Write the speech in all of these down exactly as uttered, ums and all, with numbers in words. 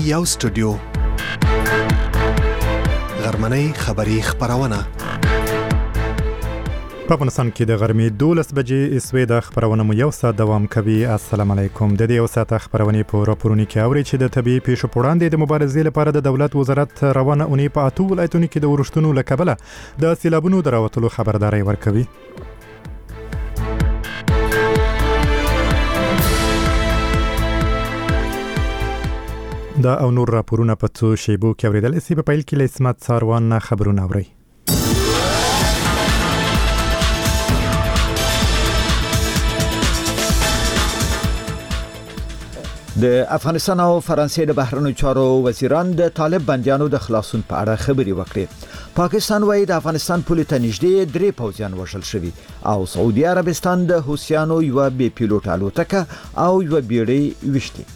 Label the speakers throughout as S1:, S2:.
S1: یو سټوډیو غرمنۍ خبری خبرونه
S2: په افغانستان کې د غرمې دولس بجې اسوې د خبرونه مو یو ساعت دوام کوي. السلام علیکم. د دې یو ساعت خبرونه په راپورونو کې اوري چې د طبي پیښو په وړاندې د مبارزې لپاره د دولت وزارت روانه اونۍ په اته ولایتونو کې د ورښتونو له کبله د سیلابونو د راوتلو خبرداري ورکوي. دا او نور راپورونه په څو شیبو کې اوریدل شي. په پیل کې له اسمت ساروان خبرونه اوري.
S3: د افغانستان او فرانسې د بهرنیو چارو وزیران د طالب بندیانو د خلاصون په اړه خبري وکړي. پاکستان وايي د افغانستان پولې ته نږدې درې پوځیان وژل شوي او سعودي عربستان د حوثیانو یو بې پیلوټ الوتکه او یو بیړۍ وشتي.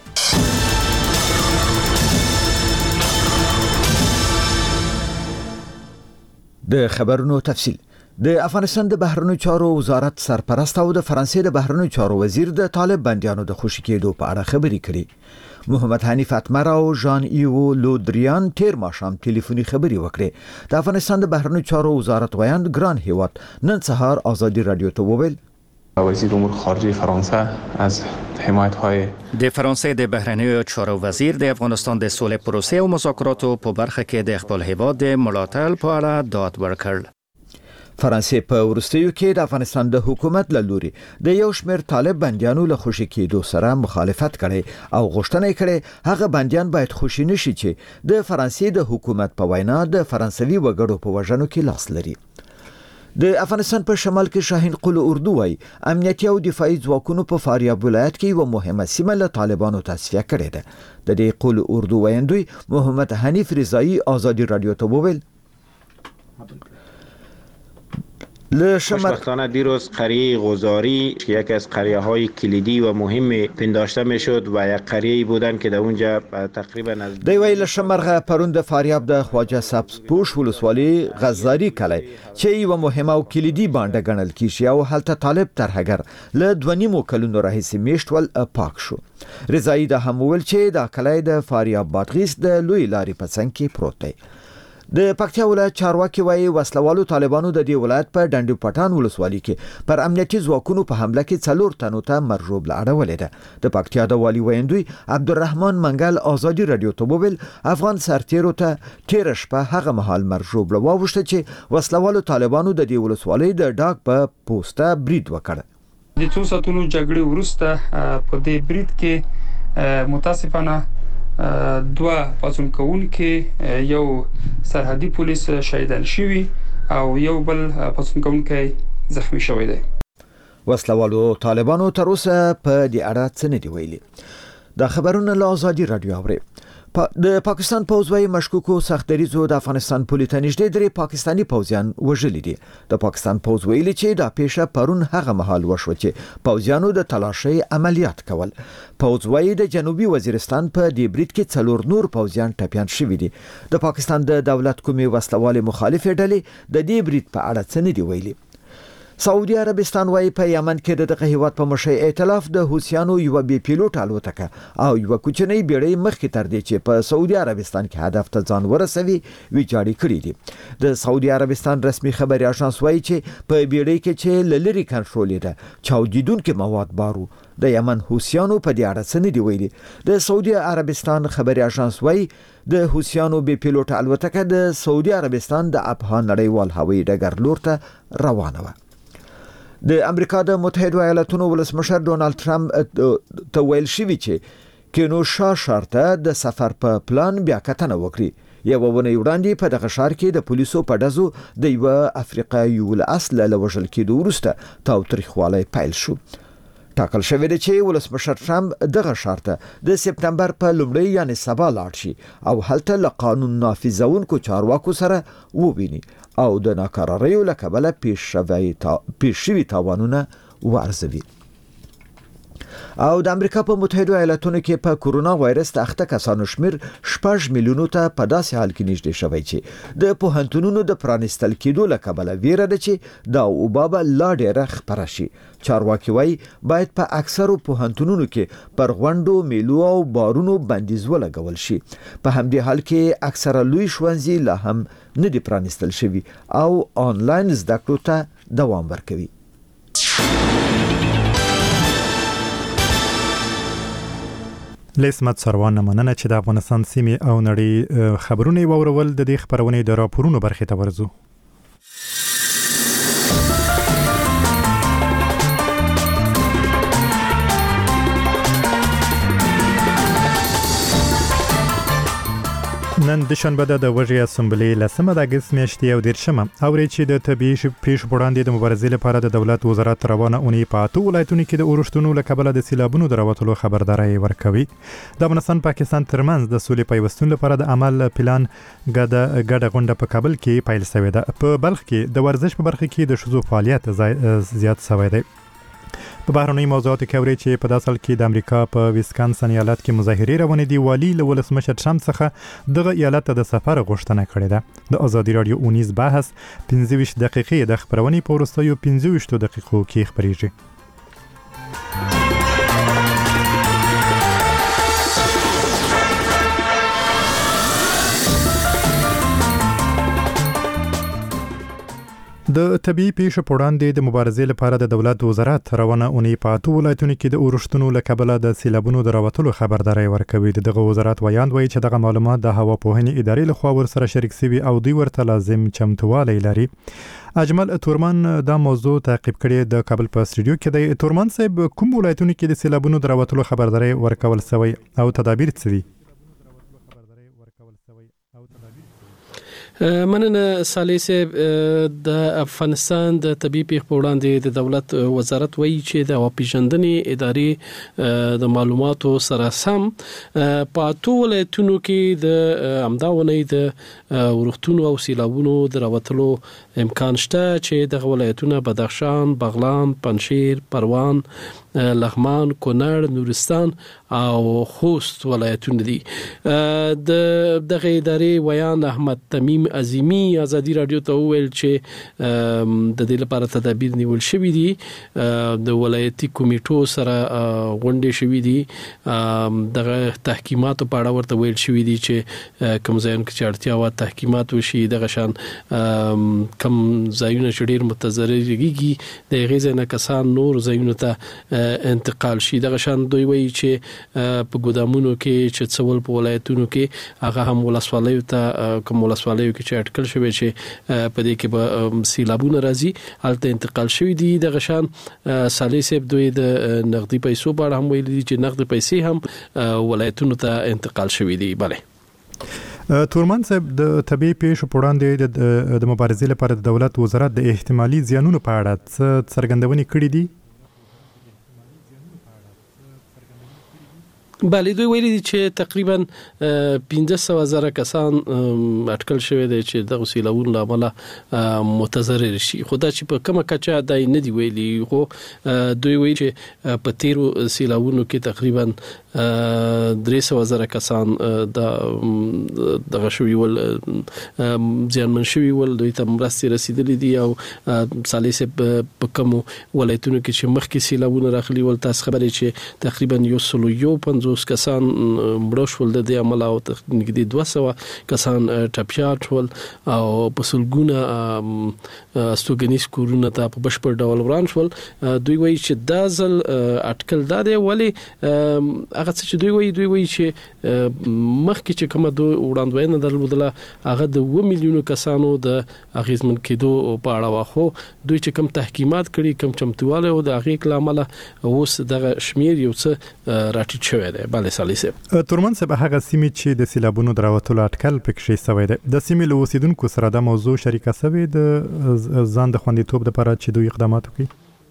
S3: د خبرونو تفصیل. د افغانستان د بهرنیو چارو وزارت سرپرست او د فرانسې د بهرنیو چارو وزیر د طالب بندیانو د خوشي کېدو په اړه خبري کړي. محمد حنیف اتمر او ژان ایو لودریان تیر ماښام ټلیفوني خبري وکړي. د افغانستان د بهرنیو چارو وزارت وایند ګران هیواد نن سهار آزادی رادیو ته وویل
S4: وزیر امور خارجه فرانسه از حمایت‌های
S5: د فرانسې د بهرنیو چارو وزیر د افغانستان د سولې پروسې او مذاکراتو په برخه کې د خپل هیواد د ملاتړ په اړه داد ورکړ.
S3: فرانسې په وروستیو کې د افغانستان د حکومت له لوري د یو شمېر طالب بندیانو له خوشي کېدو سره مخالفت کړي او غوښتنه کړي هغه بندیان باید خوشي نشي چې د فرانسې د حکومت په وینا د فرانسوي وګړو په وژنو کې لاس لري. د افغانستان په شمال کې شاهین قل اردو وايي امنیتي او دفاعي ځواکونو په فاریاب ولایت کې یو مهمه سیمه له طالبانو تصفیه کړې ده. د دې قل اردو وایندوی محمد حنیف رضایی آزادی رادیو ته وویل
S6: خوشبختانه دیروز قریه غزاری که یکی از قریه های کلیدی و مهم پنداشته می شد و یک قریه بودن که در اونجا تقریبا از
S3: دی ویل شمرغه پرون د فاریاب د خواجه سبز پوش ولسوالی غزاری کلی چې یو مهمه او کلیدي باندې ګڼل کیږي او هلته طالب ترهګر له دونیمو کلونو راهیسې میشتول پاک شو. رضایی د هم ویل چې د کلی د فاریاب بادغیس د لوی لارې په څنګ کې پروت دی. د پکتیا ولایت چارواکي وايي وسلوالو طالبانو د دې ولایت په ډنډ پټان ولسوالۍ کې پر امنیتي ځواکونو په حمله کې څلور تنو ته مرجوب لاړولې ده. د پکتیا د والی ویندوی عبدالرحمن منګل آزادی رادیو ته وویل افغان سرتیرو ته تیر شپه هغه مهال مرجوب لواوښته چې وسلوالو طالبانو د دې ولسوالۍ د ډاک په پوسټه برید وکړ.
S7: د څو ساتونو جګړې وروسته په دې برید کې متاسفانه دوه پاتون کوونکې یو سرحدي پولیس شهیدان شوي او یو بل پاتون کوونکی زخمی شوی دی.
S3: وسلوالو طالبانو تر اوسه په دې اړه څه نه دی ویلي. دا خبرونه له آزادی رادیو اوري. د پاکستان پوځ وايي مشکوکو سختدریزو د افغانستان پولې ته نږدې درې پاکستاني پوځیان وژلي دي. د پاکستان پوځ ویلي چې دا پیښه پرون هغه مهال وشوه چې پوځیانو د تلاشۍ عملیات کول. پوځ وايي د جنوبي وزیرستان په دې برید کې څلور نور پوځیان ټپیان شوي دي. د پاکستان د دولت کومې وسلوالې مخالفې ډلې د دې برید په اړه څه نه دی ویلي. سعودي عربستان وايي په یمن کې دغه هیواد په مشي ائتلاف د حوثیانو یو بې پیلوټ الوتکه او یو کوچنۍ بیړۍ مخکې تر دې چې په سعودي عربستان کې هدف ته ځان ورسوي ویجاړې کړې دي. د سعودي عربستان رسمي خبري اژانس وايي چې په بیړۍ کې چې لری کنټرول ده چاودیدونکو مواد بارو د یمن حوثیانو په دې اړه څه نه دی ویلي. د سعودي عربستان خبري اژانس وايي د حوثیانو بې پیلوټ الوتکه د سعودي عربستان د افغان نړیوال هوایي ډګر لور ته روانه وه. د امریکا د متحده ایالاتونو ولسمشر ډونالد ټرمپ ته ویل شوی چې کینو شاه شارته د سفر په پلان بیا کتنه وکړي. یو ونه وړاندې په دغه ښار کې د پولیسو په ډزو د یو افریقایي ول اصل له وژل کېدو وروسته تاوتریخوالی پیل شو. ټاکل شوی دی چې ولسمشر ټرمپ دغه ښار ته د سپتمبر په لومړۍ یعنی سبا لاړ شي او هلته له قانون نافذونکو چارواکو سره وویني او د ناکراریو له کبله پیښ شوي تاوانونه وارزوي. او د امریکا په متحده ایالاتونو کې په کورونا وایرس د اخته کسانو شمیر شپږ میلیونو ته په داسې حال کې نږدې شوی چې د پوهنتونونو د پرانیستل کېدو له کبله ویره ده چې دا وبا لا ډېره خپره شي. چارواکي وایي باید په اکثرو پوهنتونونو کې پر غونډو، میلو او بارونو بندیز ولګول شي. په همدې حال کې اکثره لوی ښوونځي لا هم نه دي پرانیستل شوي او آنلاین زده کړو ته دوام ورکوي.
S2: لیسمت سروان مننه چې د افغانستان سیمې او نړۍ خبرونه وورول. د دې خبرونې د راپورونو برخې ته ورځو. نن د شنبه د وژې اسمبلی لسمه د اگست میاشتې او دیرشمه اوري چې د طبي پیښو په وړاندې د مبارزې لپاره د دولت وزارت روانه اونۍ په اته ولایتونو کې د اورښتونو له کبله د سیلابونو د راوتلو خبرداري ورکوي. د افغانستان پاکستان ترمنځ د سولې پیوستون لپاره د عمل پلان ګډه ګډه غونډه په کابل کې پیل شوې ده. په بلخ کې د ورزش په برخه کې د ښځو فعالیت زیات شوی دی. په بهرنۍ موضوعاتو کې اوري چې په داسې حال کې د امریکا په ویسکانسن ایالت کې مظاهرې روانې دي. والي له ولسمشر ټرمپ څخه دغه ایالت ته د سفر غوښتنه کړې ده. د ازادي راډیو اونیز بحث پنځه ویشت دقیقې د خبرونې په وروستیو پنځه ویشت دقیقو کې خبرېږي. د طبي پیښو په وړاندې د مبارزې لپاره د دولت وزارت روانه اونۍ په اته ولایتونو کې د اورښتونو له کبله د سیلابونو د راوتلو خبرداري ورکوي. دغه وزارت ویاند وایي چې دغه معلومات د هوا پوهنې ادارې لخوا ورسره شریک شوي او دوی ورته لازم چمتووالی لري. اجمل تورمان دا موضوع تعقیب کړي د کابل په استودیو کې دی. تورمان صاحب، کوم ولایتونو کې د سیلابونو د راوتلو خبرداري ورکول شوی او تدابیر څه دي؟
S8: مننه صالح صاحب. د افغانستان د طبي پیښو په وړاندې د دولت وزارت وایي چې د واپیژندنې ادارې د معلوماتو سره سم په اته ولایتونو کې د امداونۍ د ورښتونو او سیلابونو د راوتلو امکان شته چې د ولایتونو بدخشان، بغلان، پنجشیر، پروان، لغمان، کونړ، نورستان او خوست ولایتونه دي. د دغه ادارې ویان احمد تمیم عظیمی ازادي رادیو ته وویل چې د دې لپاره تدابیر نیول شوي دي. د ولایتي کمیټو سره غونډې شوي دي. دغه تحقیقاتو په اړه ورته ویل شوي دي چې کوم ځایونه کې اړتیا و تحقیقات وشي. دغه شان کوم ځایونه چې ډیر متضررېږي د غیزه نه کسان نور ځایونه ته انتقال شي. دغه شان دوی وایي چې په ګودامونو کې چې څول په ولایتونو کې هغه هم ولسوالیو ته کوم ولسوالیو کې چې اټکل شوی چې په دې کې به سیلابونه راځي هلته انتقال شوی دي. دغه شان صالح صاحب دوی د نقدي پیسو په اړه هم ویلي دي چې نقدي پیسې هم ولایتونو ته انتقال شوی دي. بله
S2: تورمان صاحب، د طبي پیښو په وړاندې د مبارزې لپاره د دولت وزارت د احتمالي زیانونو په اړه څه څرګندونې کړې دي؟
S8: بله، دوی ویلي دي چې تقریبا پنځه سوه زره کسان اټکل شوی دی چې دغه سیلابونو له امله متضرر شي. خو دا چې په کومه کچه دا نه دی ویلي. خو دوی ویلي چې په تیرو سیلابونو کې تقریبا درې سوه زره کسان دغه شوي ول، زیانمن شوي ول، دوی ته مرستې رسیدلې دي. او صالح صاحب په کومو ولایتونو کې چې مخکې سیلابونه راغلي ول تاسو خبرې چې تقریبا یو سلو یو پنځوس کسان مړه شول د دې عمله او نږدې دوه سوه کسان ټپیات شول او په سلګونه استوګنیز کورونه ته په بشپړ ډول وران شول. دوی وایي چې دا ځل اټکل دا دی ولی هغه چې دوی وایي دوی وایي چې مخکې چې کومه دوی وړاندوینه درلودله هغه د اووه میلیونو کسانو د اغیزمن کېدو په اړه و. خو دوی چې کوم تحقیقات کړي، کوم چمتواله او د هغې له امله اوس دغه شمیر یو څه راټیټ شوی دی. بله صالح صاحب.
S2: تورمان صاحب، هغه سیمې چې د سیلابونو د راوتلو اټکل پکې شوی دی، د سیمې له اوسیدونکو سره دا موضوع شریکه شوې د ځان د خوندیتوب لپاره چې دوی اقدامات وکړي؟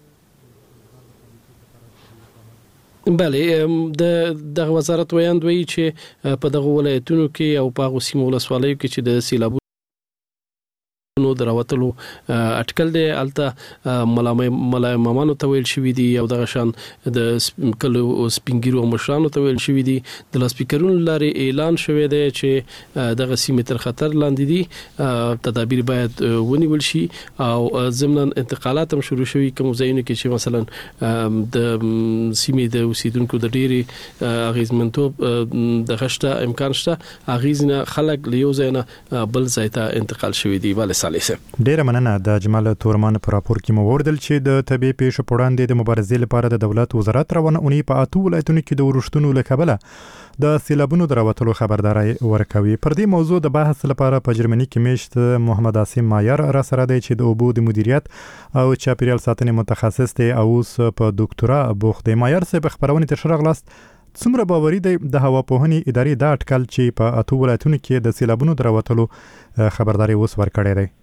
S8: بله، د دغه وزارت ویاند وایي چې په دغه ولایتونو کې او په هغو سیمو ولسوالیو کې چې د سیلابونو نو دراوتلو اټکل دی الته ملامه ملامانو ته ویل شوې دي او دغه شان د کلو سپینګیرو مشرانو ته ویل شوې دي د لاسپیکرونو لارې اعلان شوی دی چې دغه سیمه تر خطر لاندې دي تدابیر باید ونیول شي او ضمن انتقالات هم شروع شوي کوم ځایونه کې چې مثلا د سیمه د اوسیدونکو د ډېری اغیزمنتوب د غشته امکان شته اغیزنه خلک له یو ځای نه بل ځای ته انتقال شوي دي ول
S2: ډیره مننه د جمال تورمان پر راپور کې مو وردل چې د طبي پیښو په وړاندې د مبارزې لپاره د دولت وزارت روانه اونۍ په اته ولایتونو کې د ورښتونو له کبله د سیلابونو دراوتلو خبرداري ورکوي. پر دې موضوع د بحث لپاره په جرمني کې میشت محمد عاصم مایر را سره دی چې د اوبو د مدیریت او چاپیریال ساتنې متخصص دی او اوس په ډاکټرا بوخت دی. مایر صاحب خبرونه تر شرغلاست څومره باوري دی د هواپوهنې ادارې دا اټکل چې په اته ولایتونو کې د سیلابونو دراوتلو خبرداري اوس ورکړی دی؟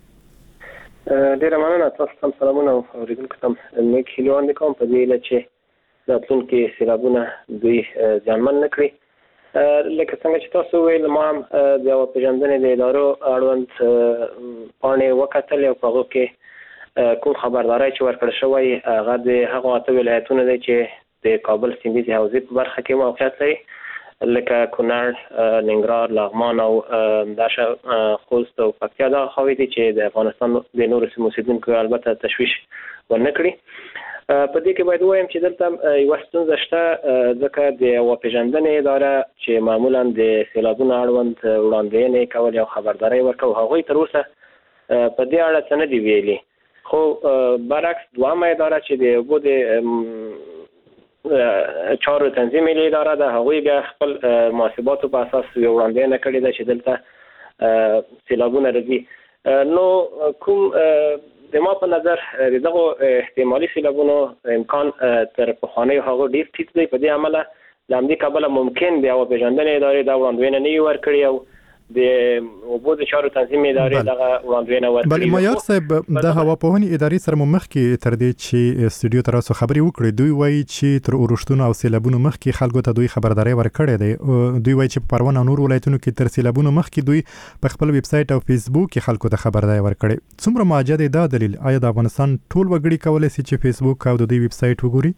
S9: ډیره مننه، تاسو ته سلامونه او اوریدونکو ته نیک هیلې کوم په دې لاره چې راتلونکي سیلابونه دوی ځانمن نه کړي. لکه څنګه چې تاسو ویل، ما هم د هواپېژندنې د ادارو اړوند پاڼې وکتلې او په هغو کې کوم خبرداری چې ورکړل شوی هغه د هغو اته ولایتونه دی چې د کابل سیندیزې حوزې په برخه کې موقعیت لري، لکه کونړ، ننګرهار، لغمان او داشه خوست او پکتیا. دا خواوې دي چې د افغانستان د نورو سیمو اوسېدونکو البته تشویش ونه کړي. په دې کې باید ووایم چې دلته یوه ستونزه شته، ځکه د هواپېژندنې اداره چې معمولا د سیلابونو اړوند وړاندوینې کول او خبرداری ورکول، هغوی تر اوسه په دې اړه څه نه دي ویلي. خو برعکس دویمه اداره چې د اوبو د چارو تنظیمي اداره ده، هغوی بیا خپل محاسباتو په اساس یو وړاندوینه کړې ده چې دلته سیلابونه راځي. نو کوم د ما په نظر د دغو احتمالي سیلابونو امکان تر پخوانیو هغو ډېر ټیټ دی. په دې عمله له همدې کبله ممکن د هواپېژندنې ادارې دا وړاندوینه نه وي ورکړې او د اوبو د چارو تنظیمي ادارې دغه وړاندوینه ورکړي.
S2: بل مایر صاحب، د هواپوهنې ادارې سره مو مخکې تر دې چې استودیو ته راسو خبرې وکړې، دوی وایي چې تر اورښتونو او سیلابونو مخکې خلکو ته دوی خبرداری ورکړی دی. دوی وایي چې په پروان او نور ولایتونو کې تر سیلابونو مخکې دوی په خپل ویب سایټ او فیسبوک کې خلکو ته خبرداری ورکړي. څومره معجزه دی دا دلیل؟ آیا د افغانستان ټول وګړي کولی شي چې فیسبوک او د دوی ویب سایټ وګوري؟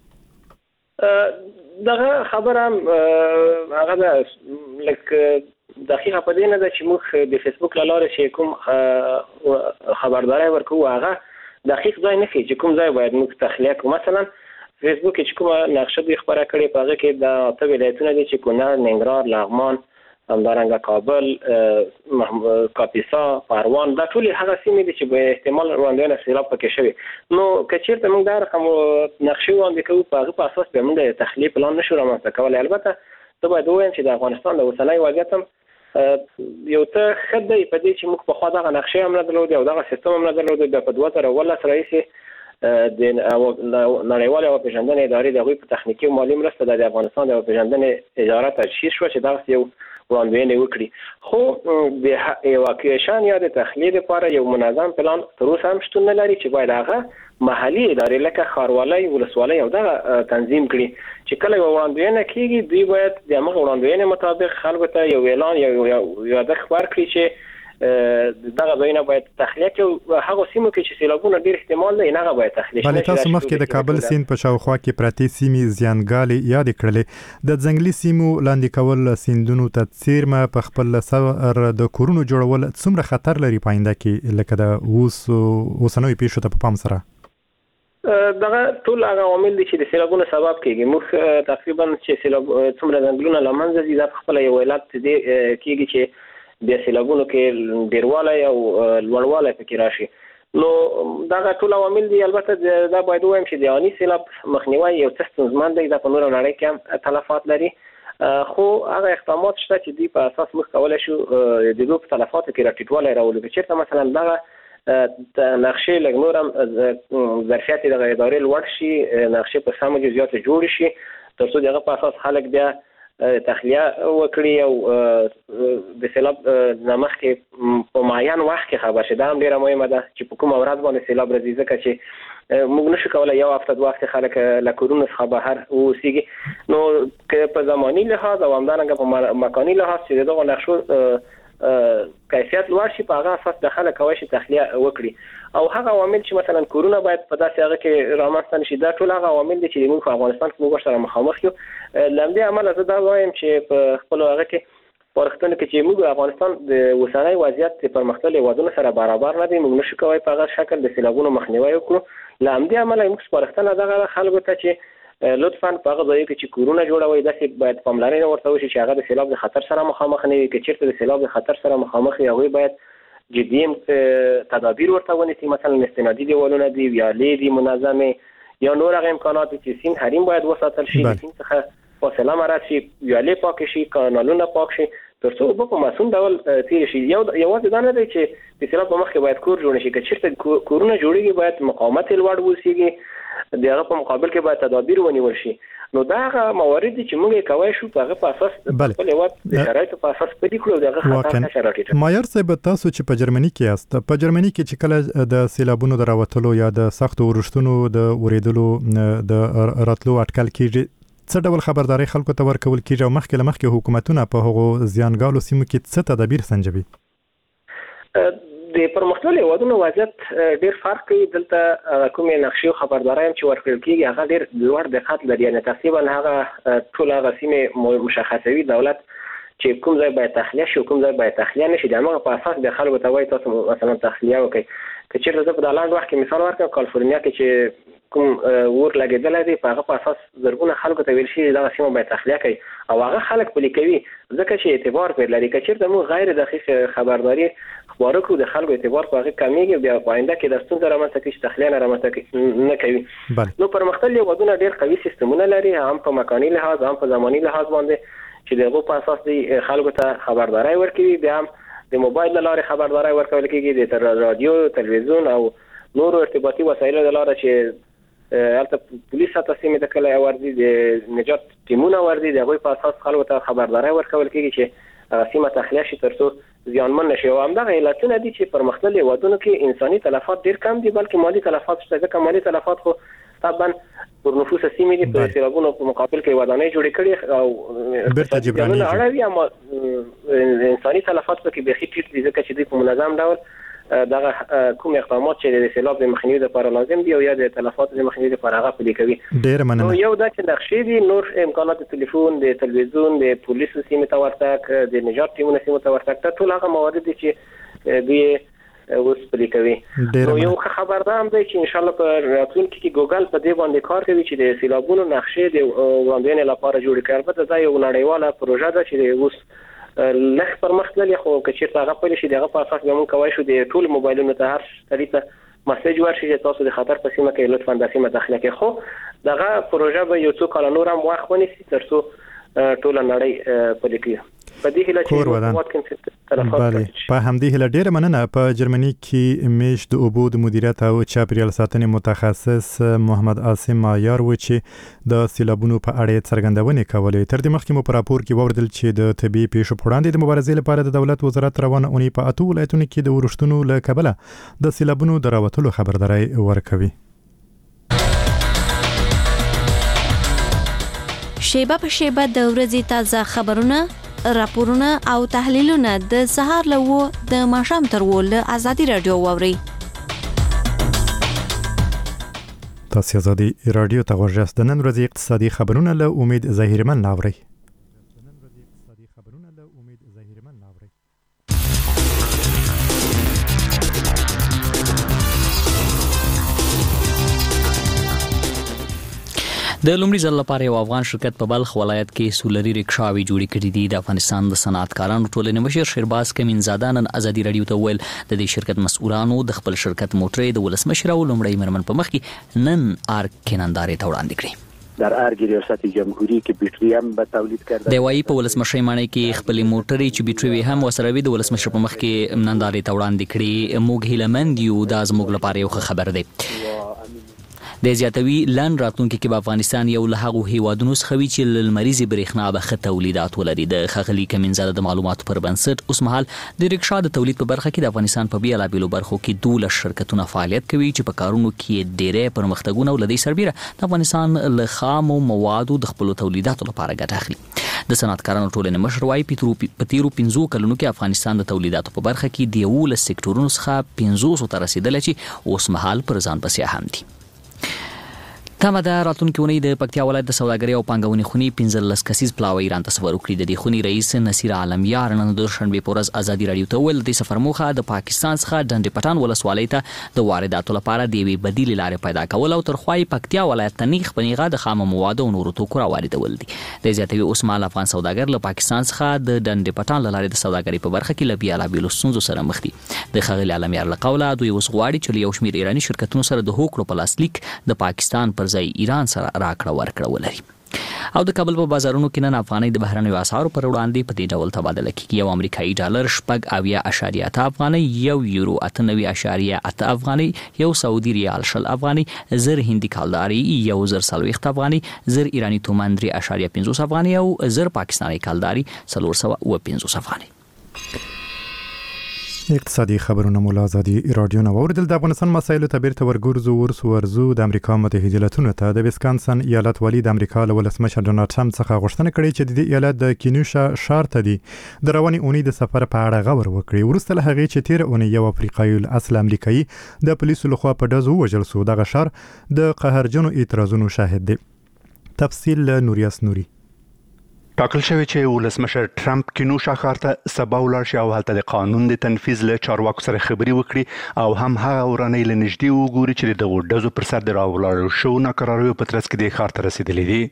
S9: دغه خبره هغه ده لکه دقیقه په دې نه ده چې موږ د فیسبوک له لارې چې کوم خبرداری ورکوو هغه دقیق ځای نه ښیي چې کوم ځای باید موږ تخلیه کړو. مثلا فیسبوک کې چې کومه نقشه دوی خپره کړې په هغه کې د اته ولایتونه دي چې کونړ، ننګرهار، لغمان، همدارنګه کابل، کاپیسا، پروان، دا ټول هغه سیمې دي چې به احتمال وړاندوینه سیلاب پکې شوي. نو که چېرته موږ دا رقم نقشې وړاندې کوو په هغه په اساس به موږ د تخلیې پلان نشو رامنځته کولی. البته زه باید ووایم چې د افغانستان د اوسنی وضعیت هم یو ته ښه دی په دې چې موږ پخوا دغه نقشې هم نه درلودې او دغه سیستم هم نه درلودې. بیا په دوه زره اوولس راهیسې د نړیوالې هواپېژندنې ادارې د هغوی په تخنیکي او مالي مرسته د افغانستان د هواپېژندنې اداره تشکیل شوه چې دغسې یو وړاندوینې وکړي. خو د ایواکویشن یا د تخلیې لپاره یو منظم پلان تر اوسه هم شتون نه لري چې باید هغه محلي ادارې لکه ښاروالۍ، ولسوالۍ او دغه تنظیم کړي چې کله یوه وړاندوینه کېږي دوی باید د همغه وړاندوینې مطابق خلکو ته یو اعلان یا یادښت ورکړي چې دغه ځایونه باید تخلیه کړي. هغه سیمو کې چې سیلابونه ډېر احتمال لري هغه باید تخلیه شي.
S2: بلې تاسو مخکې د کابل سیند په شاوخوا کې پرتې سیمې زیانګالې یادې کړلې. د ځنګلي سیمو لاندې کول سیندونو ته څیرمه په خپل سر د کورونو جوړول څومره خطر لري په آینده کې لکه د اوس اوسنیو پیښو ته په پام سره؟
S9: دغه ټول هغه عوامل دي چې د سیلابونو سبب کېږي. موږ تقریبا چې سیلاب څومره ځنګلونه له منځه ځي دا په خپله یو علت کېږي چې د سیلابونو کې ډیروالی او لوړوالی پکې راشي. نو دغه ټول عوامل دي. البته دا باید ووایم چې د آني سیلاب مخنیوی یو څه ستونزمن دی، دا په نوره نړۍ کې هم تلفات لري، خو هغه اقدامات شته چې دوی په اساس موږ کولی شو د دوی په تلفاتو کې راټیټوالی راولو. که چېرته مثلا دغه نقشې لږ نور هم ظرفیت دغه ادارې لوړ شي، نقشې په سمو جزئیاتو جوړې شي تر څو د هغه په اساس خلک بیا تخلیه وکړي او د سیلاب نه مخکې په معین وخت کې خبر شي. دا هم ډېره مهمه ده چې په کومه ورځ باندې سیلاب راځي، ځکه چې موږ نشو کولی یو هفته دوه هفتې خلک له کورونو څخه بهر واوسېږي. نو که په زماني لحاظ او همدارنګه په مکاني لحاظ چې د دغو نقشو کیفیت لوړ شي په هغه اساس د خلک کوي چې تخلیه وکړي او هغه عوامل چې مثلا کورونا باید په داسې هغه کې رامنځته نشي دا ټول هغه عوامل دي چې موږ په افغانستان کې موږ سره مخامخ یو لمدې عمل زه دا وایم چې په خپل هغه کې پرختنه کې چې موږ افغانستان د وسنۍ وضعیت په پرمختللي وادونو سره برابر نه دي موږ نشو کوي په هغه شکل د سیلابونو مخنیوي وکړو لمدې عمل موږ پرختنه دغه خلکو ته چې لطفاً په هغه ځای کې چې کورونا جوړوي داسې باید پاملرنه ورته وشي چې هغه د سیلاب د خطر سره مخامخ نه وي چې چیرته د سیلاب د خطر سره مخامخ وي هغه باید جدي تدابیر ورته ونیسي مثلا استنادي دیوالونه دي ویالې دي منظمه یا نور هغه امکانات چې سین حریم باید وساتل شي سین څخه فاصله مراد شي ویالې پاک شي کانالونه پاک شي ترڅو په مسون ډول تیر شي یو یوازې دا نه دی چې د سیلاب په مخ کې باید کور جوړ شي چې چیرته کورونه جوړیږي باید مقاومت لوړ وسیږي دغه په مقابل کې باید تدابیر ونیول شي نو دا هغه موارد چې موږ کوي شو په هغه په اساس خپل وخت د شرایطو په اساس پدې کړو دغه خطر شرایط
S2: مایر صاحب تاسو چې په جرمني کې یاست په جرمني کې چې کله د سیلابونو دراوتلو یا د سختو ورښتونو د اوریدلو د راتلو اټکل کیږي څه ډول خبرداري خلکو ته ورکول کیږي او مخکې لمخکې حکومتونه په هغو زیانګالو سیمو کې څه تدابیر سنجوي
S9: د پرمختللي وادونو وضعیت ډیر فرق کوي دلته کومې نقشې خبرداري چې ورکړل کیږي هغه ډیر لوړ دقت لري یعنی تقریبا هغه ټول هغه سیمه مشخصوي دولت چې کوم ځای باید تخلیه شي کوم ځای باید تخلیه نشي د هغه په اساس د خلکو ته وایي تاسو مثلا تخلیه وکړئ که چیرته زه په دالاند وخت کې مثال ورکړم کالیفورنیا کې چې کوم ور لګیدل دي په هغه په اساس زرګونه خلکو ته ویل شي دا سیمه باید تخلیه کوي او هغه خلک پلي کوي ځکه چې اعتبار پر لري که چیرته موږ غیر دقیق خبرداري خبرو کو د خلکو اعتبار په هغه کمیږي بیا پاینده کې د ستونزې رامنځته کوي تخلیه نه رامنځته نه کوي نو پرمختللي ودونه ډېر قوي سیستمونه لري هم په مکاني لحاظ هم په زماني لحاظ باندې چې دغه په اساس دی خلکو ته خبرداري ورکوي بیا هم د موبایل لارې خبرداري ورکول کېږي د رادیو تلویزیون او نور ارتباطي وسایل د لارې چې البته پولیس تاسو د کله وردی د نجات ټیمونه وردی دغه په اساس خلکو ته خبرداري ورکول کېږي چې سیمه تخلیه شي ترڅو زیانمن نشي او همدغه علتونه دي چې پرمختللي ودونو کې انساني تلفات ډیر کم دي بلکې مالی تلفات شته ځکه مالی تلفات خو طبعا پر نفوس سیمه دي په سیلابونو په مقابل کې ودانۍ جوړې کړي او
S2: برته جبراني
S9: اړوي اما انساني تلفات په کې به خې ټیټ دي ځکه چې د منظم ډول دغه کوم اقدامات چې د سیلاب د مخنیوي لپاره لازم دي او یا د تلفات د مخنیوي لپاره هغه پلي کوي
S2: ډیر مننه
S9: نو یو دا چې نقشې دي نور امکانات تلیفون د تلویزیون د پولیسو سیمه ته ورتګ د نجات ټیمونو سیمه ته ورتګ ټول هغه موارد دي چې دوی اوس پلي کوي نو یو خبردار هم دی چې ان شاء الله په راتلونکي کې ګوګل په دې باندې کار کوي چې د سیلابونو نقشې د وړاندوینې لپاره جوړ کړي البته دا یو نړیواله پروژه ده چې اوس لږ پرمختللي خو که چیرته هغه پلي شي دغه په اساس به موږ کولی شو د ټول موبایلونو ته هر سړي ته مسیج ورشي چې تاسو د خطر په سیمه کې لطفا د سیمه داخله کې خو دغه پروژه به یو څو کال نور هم وخت ونیسي ترڅو ټول نړۍ پلي کړي په دې هیله چې
S2: بله په همدې هیله ډیره مننه په جرمني کې میش د اوبو د مدیریت او چاپیریال ساتنې متخصص محمد عاصم معیار و چې د سیلابونو په اړه څرګندونې کولې تر دې مخکې مو په راپور کې واوریدل چې د طبي پیښو په وړاندې د مبارزې لپاره د دولت وزارت روانه اونۍ په اته ولایتونو کې د ورښتونو له کبله د سیلابونو د راوتلو خبرداری ورکوي
S10: شیبه په شیبه د ورځې تازه خبرونه راپورونه او تحلیلونه د سهار له د ماښام تر ول ازادي رادیو ووري
S2: تاسو ازادي رادیو ته ورجاست د نن ورځې اقتصادي خبرونه له امید ظاهرمن ناوړي
S11: د لومړي ځل لپاره یو افغان شرکت په بلخ ولایت کې سولري رکشاوي جوړې کړې دي د افغانستان د صنعتکارانو ټولنې مشر شیرباز کمینزاده نن ازادي رادیو ته ویل د دې شرکت مسؤلانو د خپل شرکت موټرې د ولسمشر او لومړی مرمن په مخ کې نن ار کینندارې ته وړاندې کړې
S12: در ارګ ریاست جمهوری کې بیټری هم به تولید کړي
S11: د وایي په ولسمشر معنی کې خپل موټرې چې بیټری هم وسره وي د ولسمشر په مخ کې نندارې ته وړاندې کړې موږ هیلمند یو د زموږ لپاره یو خبر دی د زیاتوي لن راتلونکي کې په افغانستان یو له هغو هیوادونو څخه وي چې لمریزي برېښنا به ښه تولیدات ولري د ښاغلي کمینزاده د معلوماتو پر بنسټ اوس مهال د رکشا د تولید په برخه کې د افغانستان په بیلابیلو برخو کې دولس شرکتونه فعالیت کوي چې په کارونو کې ډېری پرمختګونه ولدي سربیره د افغانستان له خامو موادو د خپل تولیداتو لپاره ګټه اخلي د صنعتکارانو ټولنې مشر وايي په تیرو پنځو کلونو کې افغانستان د تولیداتو په برخه کې د یولس سکتورونو څخه پنځوسو ته رسیدلی چې اوس مهال پر ځان بسیا هم دي. تمه ده راتلونکي اونۍ د پکتیا ولایت د سوداګرۍ او پانګونې خونې پنځلس کسیز پلاوی ایران ته سفر وکړي. د دې خونې رئیس نصیر عالمیار نن د دوشنبې په ورځ ازادي راډیو ته وویل د دې سفر موخه د پاکستان څخه ډنډ پټان ولسوالۍ ته د وارداتو لپاره د یوې بدیلې لارې پیدا کول او تر خوا یې پکتیا ولایت ته نیغ په نیغه د خامو موادو او نورو توکو راواردول دي. د زیاتوي اوس مهال افغان سوداګر له پاکستان څخه د ډنډ پټان له لارې د سوداګرۍ په برخه کې له بېلابېلو ستونزو سره مخ دي. د ښاغلي عالمیار له قوله دوی اوس غواړي چې له یو شمېر ایراني شرکتونو سره د هوکړو په لاسلیک د پاکستان پر ځای ایران سره راکړه ورکړه ولري. او د کابل په بازارونو کې نن افغانۍ د بهرنیو اسعارو پر وړاندې په دې ډول تبادله کېږي. یو امریکایي ډالر شپږ اویا اشاریه اته افغانۍ، یو یورو اته نوي اشاریه اته افغانۍ، یو سعودي ریال شل افغانۍ، زر هندي کالداري یو زر څلوېښت افغانۍ، زر ایراني تومان درې اشاریه پنځوس افغانۍ او زر پاکستاني کالداري څلور سوه اوه پنځوس افغانۍ.
S2: اقتصادي خبرونه مولا ازادي رادیو نو اوریدل. د افغانستان مسایلو ته بیرته ورګرځو ورسو ورزو د امریکا متحده ایالاتونو ته د ویسکانسن ایالت والی د امریکا له ولسمشر ډونالډ ټرمپ څخه غوښتنه کړې چې د دې ایالت د کینوشا ښار ته دی د رواني اونۍ د سفر په اړه غور وکړي. وروسته له هغې چې تیر اونۍ یو افریقایي اصل امریکایي د پولیسو لخوا په ډزو ووژل شو. دغه ښار د قهرجنو اعتراضونو شاهد دی. تفصیل له نوریاس نوري.
S13: ټاکل شوی چې ولسمشر ټرمپ کینوشا ښار ته سبا ولاړ شي او هلته د قانون د تنفیذ له چارواکو سره خبرې وکړي او هم هغه ورانۍ له نږدې وګوري چې دغو ډزو پر سر د راولاړو شوو ناکراریو په ترڅ کې د ښار ته رسېدلي دي.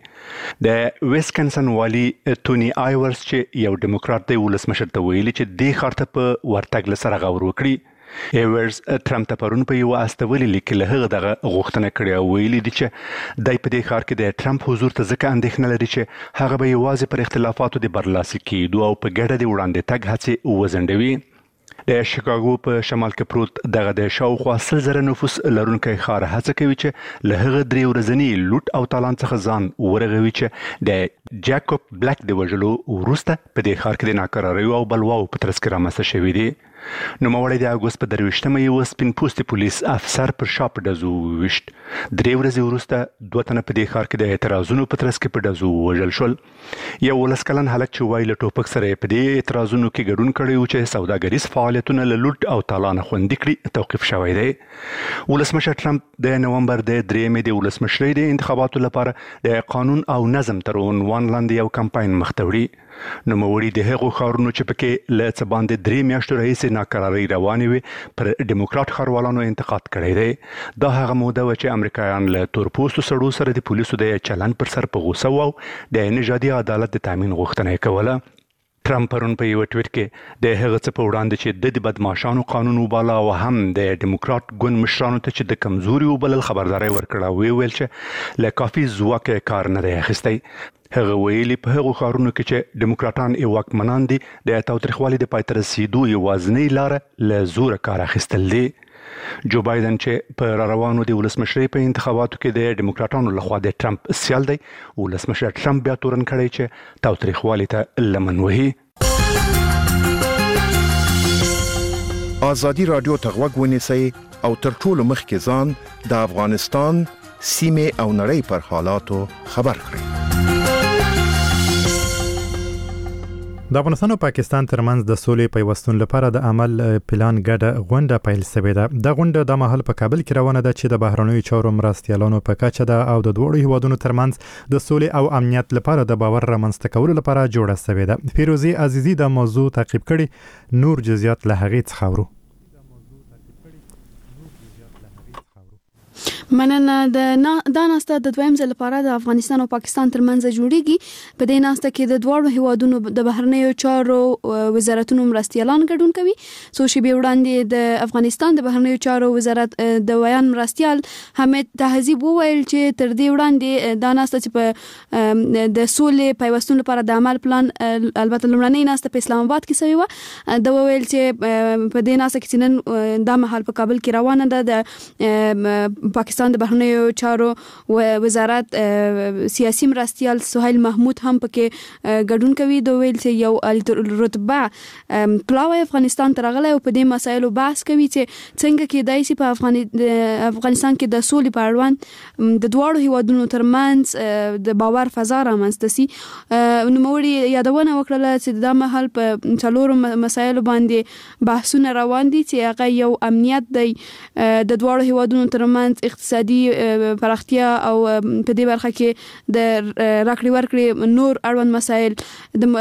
S13: د ویسکنسن والي ټوني آیورس چې یو ډیموکرات دی ولسمشر ته ویلي چې دې ښار ته په ورتګ له سره غور وکړي. ایورز ټرمپ ته پرون په یو استولي لیک له هغه دغه غوښتنه کړې او ویلي دي چې دای په دې ښار کې د ټرمپ حضور ته ځکه اندېښنه لري چې هغه به یوازې پر اختلافاتو د برلاسي کېدو او په ګډه د وړاندې تګ هڅې وځنډوي. د شیکاګو په شمال کې پروت دغه د شاوخوا سل زره نفوس لرونکی ښار هڅه کوي چې له هغه درې ورځني لوټ او تالان څخه ځان ورغوي چې د جاکوب بلیک د وژلو وروسته په دې ښار کې د ناکراریو او بلواو په ترڅ کې رامنځته شوي دي. نوموړی د اګوست په درویشتمه یو سپین پوستي پولیس افسر پر شا په ډزو وویشت. درې ورځې وروسته دوه تنه په دې ښار کې د اعتراضونو په ترڅ کې په ډزو ووژل شول. یو ولس کلن هلک چې وایي له ټوپک سره یې په دې اعتراضونو کې ګډون کړی و چې سوداګریز فعالیتونه له لوټ او تالانه خوندي کړي توقیف شوی دی. ولسمشر ټرمپ د نومبر د درېیمې د ولسمشرۍ د انتخاباتو لپاره د قانون او نظم تر عنوان لاندې یو کمپاین مخ ته وړي. نوموړي د هغو ښارونو چې پکې له څه باندې درې میاشتو راهیسې ناکرارۍ روانې وي پر ډیموکرات ښاروالانو انتقاد کړی دی. دا هغه موده وه چې امریکایان له تورپوستو سړو سره د پولیسو د چلند پر سر په غوسه وو او د نژادي عدالت د تامین غوښتنه یې کوله. ټرمپ پرون په یو ټویټ کې د هغه څه په وړاندې چې د د بدمعشانو قانون وباله او هم د ډیموکرات ګوند مشرانو ته چې د کمزوري وبلل خبرداری ورکړه او ویل چې له کافي ځواک کار نه دی اخیستی. هغه ویلي په هغو ښارونو کې چې ډیموکراټان یې واکمنان دي د تاوتریخوالي د پای ته رسېدو یوازینۍ لاره له زوره کار اخیستل دي. جو بایدن چې په را روانو د ولسمشرۍ په انتخاباتو کې د ډیموکراټانو لخوا د ټرمپ سیال دی، ولسمشر ټرمپ بیا تورن کړی چې تاوتریخوالي ته لمن وهي.
S14: ازادي رادیو ته غوږ ونیسئ او تر ټولو مخکې ځان د افغانستان سیمې او نړۍ پر حالاتو خبر کړئ.
S2: د افغانستان او پاکستان ترمنځ د سولې پیوستون لپاره د عمل پلان ګډه غونډه پیل شوې ده. د غونډه د مهال په کابل کې روانه ده چې د بهرنیو چارو مرستیالانو په کچه ده او د دوه هیوادونو ترمنځ د سولې او امنیت لپاره د باور رامنځته کولو لپاره جوړه شوې ده. فیروزي عزیزی د موضوع تعقیب کړي، نور جزئیات له هغې څخه اورو.
S15: مننه. د دا ناسته د دویم ځل لپاره د افغانستان او پاکستان ترمنځ جوړیږي. په دې ناسته کې د دوه هیوادونو د بهرنیو چارو وزارتونو مرستیالان ګډون کوي. څو شېبې وړاندې د افغانستان د بهرنیو چارو وزارت د ویان مرستیال حمید تهذیب وویل چې تر دې وړاندې دا ناسته چې په د سولې پیوستون لپاره د عمل پلان البته لومړنۍ ناسته په اسلام آباد کې شوې و. دا وویل چې په دې ناسته کې نن دا مهال په کابل کې روانه ده. د پاکستان پاکستان د بهرنیو چارو وزارت سیاسي مرستیال سهیل محمود هم پکې ګډون کوي. دوی ویل چې یو رتبه پلاوی افغانستان ترغله او په دې مسایلو بحث کوي چې څنګه کېدای شي په افغانستان کې د سولې په اړوند د دواړو هیوادونو ترمنځ د باور فضا رامنځته شي. نوموړي یادونه وکړه چې دا مهال په څلورو مسایلو باندې بحثونه روان دي چې هغه یو امنیت دی د دواړو هیوادونو ترمنځ، اقتصادي پراختیا او په دې برخه کې د راکړې ورکړې نور اړوند مسایل، د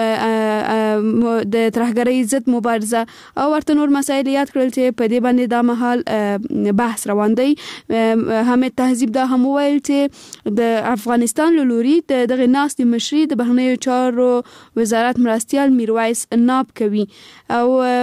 S15: د ترهګرۍ ضد مبارزه او ورته نور مسایل یاد کړل چې په دې باندې دا مهال بحث روان دی. حامد تهذیب دا هم وویل چې د افغانستان له لوري دغه ناستې مشري د بهرنیو چارو وزارت مرستیال میرویس ناب کوي او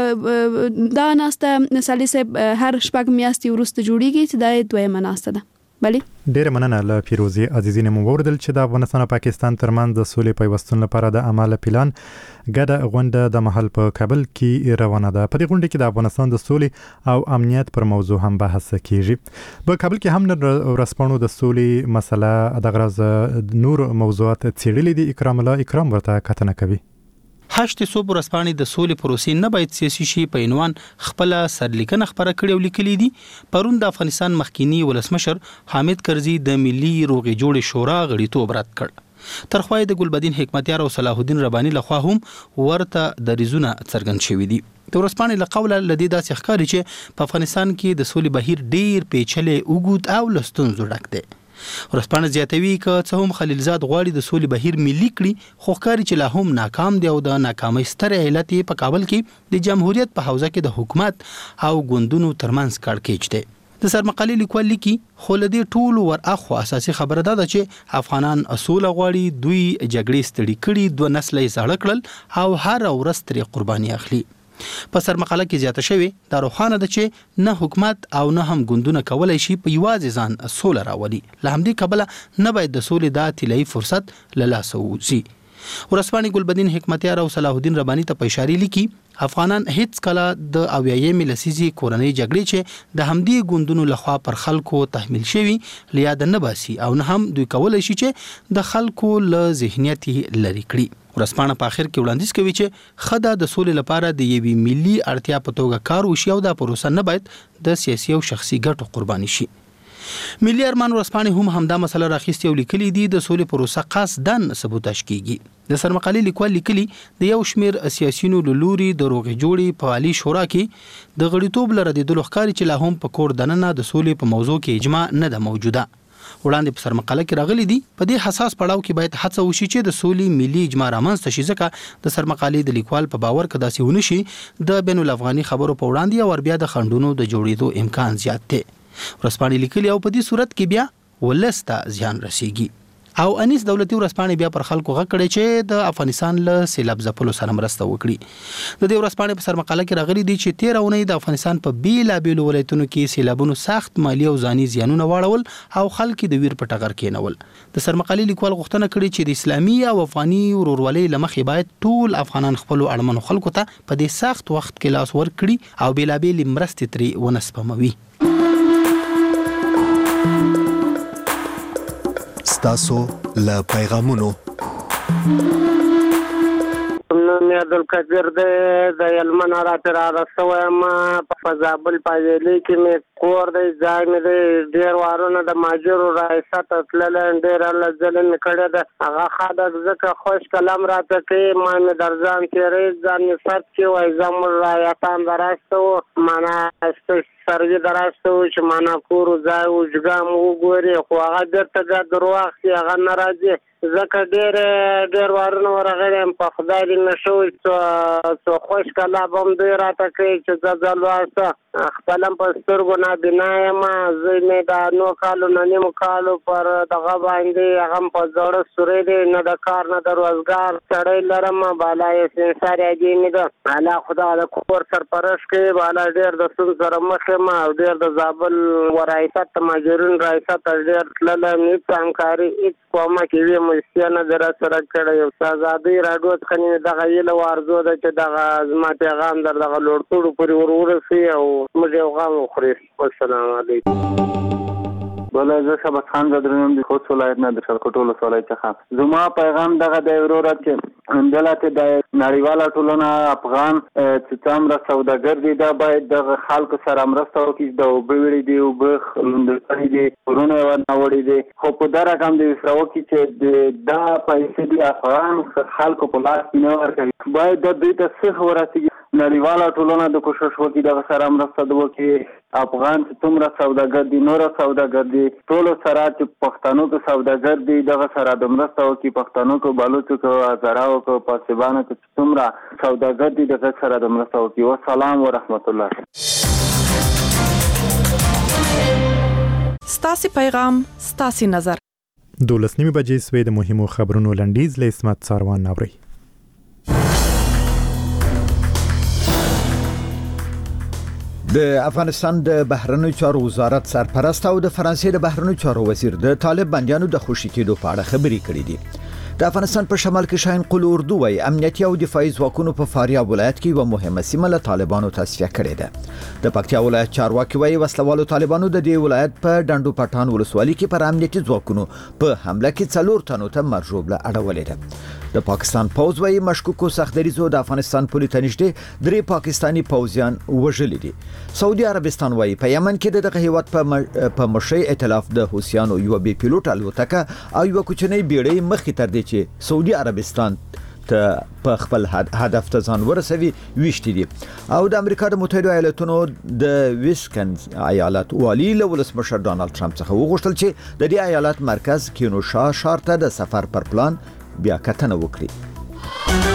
S15: دا ناسته سالي صاحب هر شپږ میاشتې وروسته جوړیږي چې دا دویمه ناسته ده. بلی
S2: ډیره مننه له پیروزي عزیزینه مو وردل چې د افغانستان او پاکستان ترمنځ د سولې پیوستون لپاره د عمل پلان ګډه غونډه د محل په کابل کې روانه ده. په دې غونډه کې د افغانستان د سولې او امنیت پر موضوع هم بحث کیږي. په کابل کې هم نن ورځپاڼو د سولې مسله د غرض نور موضوعات څېړلې دي. اکرام الله اکرام ورته کتنه کوي.
S16: هشت صوب ورځپاڼې د سولې پروسې نه باید سیاسي شي په عنوان خپل سرلیکنه خبره کړې او لیکلې دي. پرون د افغانستان مخکینی ولسمشر حامد کرزي د ملي روغې جوړې شورا غړیتوب رد کړ. ترخوای د ګلبدین حکمتیار او صلاح الدین ربانی لخوا هم ورته د ریزونه څرګند شوی دي. د ورځپاڼې له قوله لدی داسې ښکاري چې په افغانستان کې د سولې بهیر ډیر پیچلې اوږد او له ستونزو ډک دی. ورځپاڼه زیاتوي که څه هم خلیلزاد غواړي د سولې بهیر ملي کړي، خو ښکاري چې لا هم ناکام دی او د ناکامۍ ستر علت یې په کابل کې د جمهوریت په حوزه کې د حکومت او ګوندونو ترمنځ کړکېچ دی. د سرمقالې لیکوال لیکي خو له دې ټولو ور اخوا اساسي خبره ده چې افغانان اصول غواړي، دوی جګړې ستړي کړي، دوه نسله یې زاړه کړل او هر ورځ ترې قرباني اخلي. په سرمقاله کې زیاته شوی دا روښانه ده چې نه حکومت او نه هم ګوندونه کولای شي په یوازې ځان سوله راولي. له همدې کبله نه باید د سولې دا طلایي فرصت له لاسه ووځي. ورځپاڼې ګلبدین حکمتیار او صلاح الدین ربانی ته په اشاره لیکي افغانان هیڅ کله د اویایمې لسیزې کورنۍ جګړې چې د همدې ګوندونو لخوا پر خلکو تحمیل شوي لیاد نه باسي او نه هم دوی کولای شي چې د خلکو له ذهنیت لري کړي. ورځپاڼه په اخر کې وړاندیز کوي چې خدا د سولې لپاره د یوې ملي اړتیا په توګه کار وشي او دا پروسه نه باید د سیاسي او شخصي ګټو قرباني شي. ملي ارمان ورځپاڼې هم همدا مسله راخیستې او لیکلي دي د سولې پروسه قصداً سبوتاژ کیږي. د سرمقالې لیکوال لیکلي د یو شمیر سیاسيونو له لوري د روغې جوړې په عالی شورا کې د غړیتوب لره د لوخکاري چې لا هم په کور دننه د سولې په موضوع کې اجماع نه ده موجوده. وړاندې په سرمقاله کې راغلي دي په دې حساس پړاو کې باید هڅه وشي چې د سولې ملي اجماع رامنځته شي، ځکه د سرمقالې د لیکوال په باور کې داسې ونه شي د بین الافغاني خبرو په وړاندې او بیا د خندونو د جوړېدو امکان زیات دی. ورځپاڼې لیکلي او په دې صورت کې بیا ولسته زیان رسیږي. او انیس دولتي ورځپاڼې بیا پر خلکو غږ کړی چې د افغانستان له سیلاب ځپلو سره مرسته وکړي. د دې ورځپاڼې په سرمقاله کې راغلي دي چې تیر اونۍ د افغانستان په بیلابیلو ولایتونو کې سیلابونو سخت مالی او ځاني زیانونه واړول او خلک د ویر په ټغر کېنول. د سرمقالې لیکوال غوښتنه کړې چې د اسلامي او افغاني ورورولۍ له مخې باید ټول افغانان خپل اړمنو خلکو ته په دې سخت وخت کې لاس ورکړي او بیلابیل مرستې ترې ونه سپموي.
S1: ستاسو له پیغامونو
S17: نن عبدالقدیر د یلمن راته را رسوم په زابل پایلې کې مې کور دی ځای مې دی ډېر وارونه د ماجرو رئیست تللی ډېر لزلې مې کړې ده هغه خلک ځکه خوش کلام راته کوي ما مې در ځان تېری ځان مې سد کې وایي زموږ رایتان درسته و معنا سروي درسته و چې معنا کور ځای وجګام وګوري خو هغه بېرته بیا درو اخلي هغه نه راځي ځکه ډېر ډېر وارونه ورغلی یم په خدای دې نه شوي څو خوش کلاب هم دوی راته کوي چې زه ځه لوسته خپل هم په سترګو نابینا یم زه مې د نو کالو نه نیمو کالو پر دغه باندې هغه هم په زړه سوری دی نه د کار نه د روزګار سړی لرم بالا یې سنسار یادې مې ده الله خدا د کور سرپرست کوي بالا ډېر د ستونزو سره مخ یم او ډېر د زابل ورایست ماجرون رایست ډېر تللی یم هېڅ همکاري هېڅ کومه کې وي مستیا نه در سره کړی یو ازادۍ راډیو څخه مې دغه هیله او ارزو ده چې دغه زما پیغام در دغه لوړتوړو پورې ور ورسي او موږ یو غم وخوري. السلام علیکم.
S18: بل زه شبت خان زدرنم د خوست ولایت نه د شلکوټ ولسوالۍ څخه. زما پیغام دغه د وروره چې دلته د نړیواله ټولنه افغان چې څومره سوداګر دي دا باید د خلکو سره مرسته وکړي، د اوبه وړي دي، اوبه لوندړي دي، ورونه ورنوړي دي، خو په دا رقم د وسراو کې چې دا پیسې دي افغان خلکو په لاس کې نه ورکوي. باید د دوی ته څه ورسېږي، نړیواله ټولنه د کوشش وکړي دغه سره مرسته وکړي. افغان چې څومره سوداګر دي، نور سوداګر دي، ټول سره چې پښتنو کې سوداګر دي دغه سره د مرسته وکړي. پښتنو کې بلوچو کې هزاراو کې پاسبانو کې څومره سوداګر دي دغه سره د مرسته وکړي. والسلام ورحمت الله.
S19: ستاسو پیغام ستاسو نظر.
S2: دولس نیمه بجې سوي د مهمو خبرونو لنډیز له اسمت ساروان ناوړي.
S3: د افغانستان د بهرنیو چارو وزارت سرپرست او د فرانسې د بهرنیو چارو وزیر د طالب بندیانو د خوشی کېدو په اړه خبرې کړې دي. د افغانستان په شمال کې شاهین قل اردو وای امنیتي او دفاعي ځواکونو په فاریاب ولایت کې یو مهمه سیمه له طالبانو تصفیه کړې ده. د پکتیا ولایت چارواکي وای وسلوالو طالبانو د دې ولایت په ډنډو پټان ولسوالۍ کې پر امنیتي ځواکونو په حمله کې څلور تنو ته مرجوبله اړولې ده. د پاکستان پوز وای مشکوکو سختدریزو د افغانستان پولیس نږدې درې پاکستانی پوزیان وژلي دي. سعودي عربستان وای په یمن کې دغه هیواد په په مشي ائتلاف د حوثیانو یو بي پیلوټ الوتکه او یو کوچنی بیړۍ مخې تر دې چې سعودي عربستان ته په خپل هدف ته ځان ورسوي ویشتي دي. او د امریکا د متحده ایالاتونو د ویسکنز ایالت والی له ولسمشر ډانلډ ټرمپ څخه وغوښتل چې د دې ایالت مرکز کینوشا ښار ته د سفر پر پلان بیا کتنه وکړي.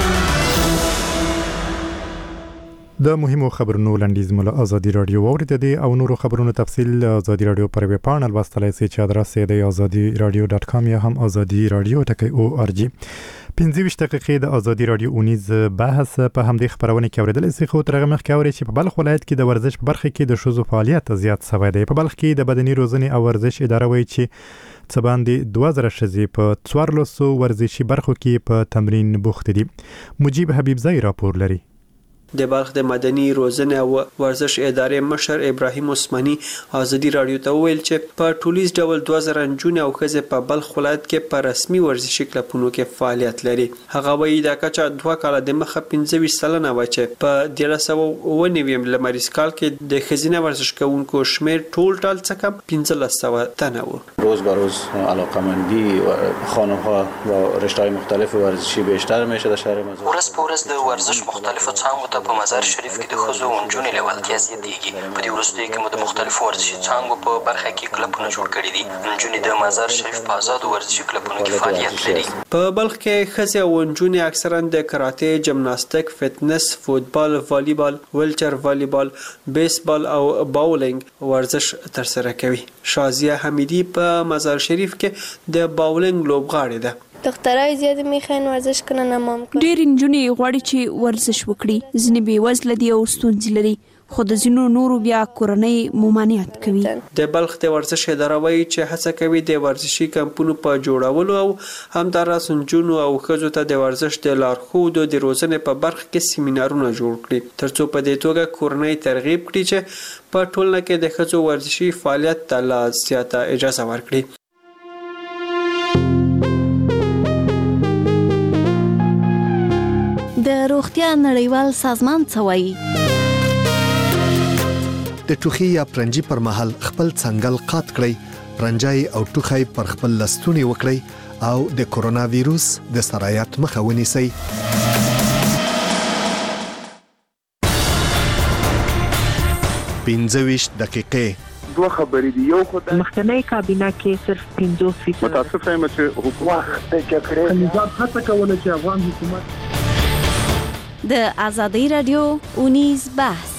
S2: د مهمو خبرونو لنډیز مله ازادي رادیو اوریدل دي او نورو خبرونو تفصیل ازادي رادیو پر ویب پاڼه لوستلای شئ چې ادرس یې د ازادي رادیو ډاټ کام یا هم ازادي رادیو ټکی او ار جی. پنځه ویشت دقیقې د ازادي رادیو اونیز بحث په همدې خبرونه کې اوریدل شي. خو ترغه مخ کې اوري چې په بلخ ولایت کې د ورزش په برخه کې د شوزو فعالیت زیات شوی دی. په بلخ کې د بدني روزنې او ورزش اداره وایي چې څه باندې دوه زره شزې په څوارلسو ورزشي برخو کې په تمرین بوخت دي. مجيب حبیب زئی راپور لري.
S20: د بلخ د مدني روزنه او ورزش ادارې مشر ابراهیم عثماني ازادي رادیو ته ویل چې په ټولیز ډول دوه زره جون او خزه په بلخ ولایت کې په رسمي ورزشي کلبونو کې فعالیت لري. هغه وایي دا کچا دوه کال د مخه پنځه ویشت سلنه و چې په ډیره سو و نویم لمریز کال کې د خزینه ورزش کوونکو شمیر ټول ټال څخه پنځه سوه تنه و.
S21: روز به روز علاقمندی خانم‌ها و رشته‌های مختلف ورزشی بیشتر میشه در شهر مزار.
S22: ورځ په ورځ د ورزش مختلفو څانګو په مزار شریف کې د خزو ونجونې لیوالتیا زیاتېږي. په دې وروستیو کې مو د مختلفو ورزشي څانګو په برخه کې کلبونه جوړ کړي دي. نجونې د مزار شریف په آزادو ورزشي کلبونو کې فعالیت لري.
S20: په بلخ کې خزه او نجونې اکثرا د کراته، جمناستیک، فټنس، فوتبال، والیبال، ویلچر والیبال، بیسبال او باولینګ ورزش ترسره کوي. شازیه حمیدی په مزار شریف کې د باولینګ لوبغاړې ده.
S23: دخترای زیات میخوان ورزش کنن امام کن.
S15: ډېر نجونې غواړي چې ورزش وکړي. ځینې بې وزله دي او ستونزې لري. خو د ځینو نورو بیا کورنۍ ممانعت کوي.
S20: د بلخ د ورزش اداره وایي چې هڅه کوي د ورزشي کمپونو په جوړولو او همداراز نجونو او ښځو ته د ورزش د لارښودو د روزنې په برخه کې سیمینارونه جوړ کړي ترڅو په دې توګه کورنۍ ترغیب کړي چې په ټولنه کې د ښځو ورزشي فعالیت ته لا زیاته اجازه ورکړي.
S10: د روغتیا نړیوال سازمان څه وایي؟
S1: د ټوخي یا پرنجي پر مهال خپل څنګل قات کړئ، پرنجای او ټوخی پر خپل لستونی وکړئ او د کورونا وایروس د سرایت مخه ونیسئ. پنځه ویشت دقیقې
S18: دوه خبرې دي. یو خو د
S24: مخکنی کابینه کې صرف پنځوس فیصد
S18: متاسفه یم چې حکومت د کړې نظام هڅه کوله چې افغان حکومت
S10: د ازادي رادیو اونیز بحث.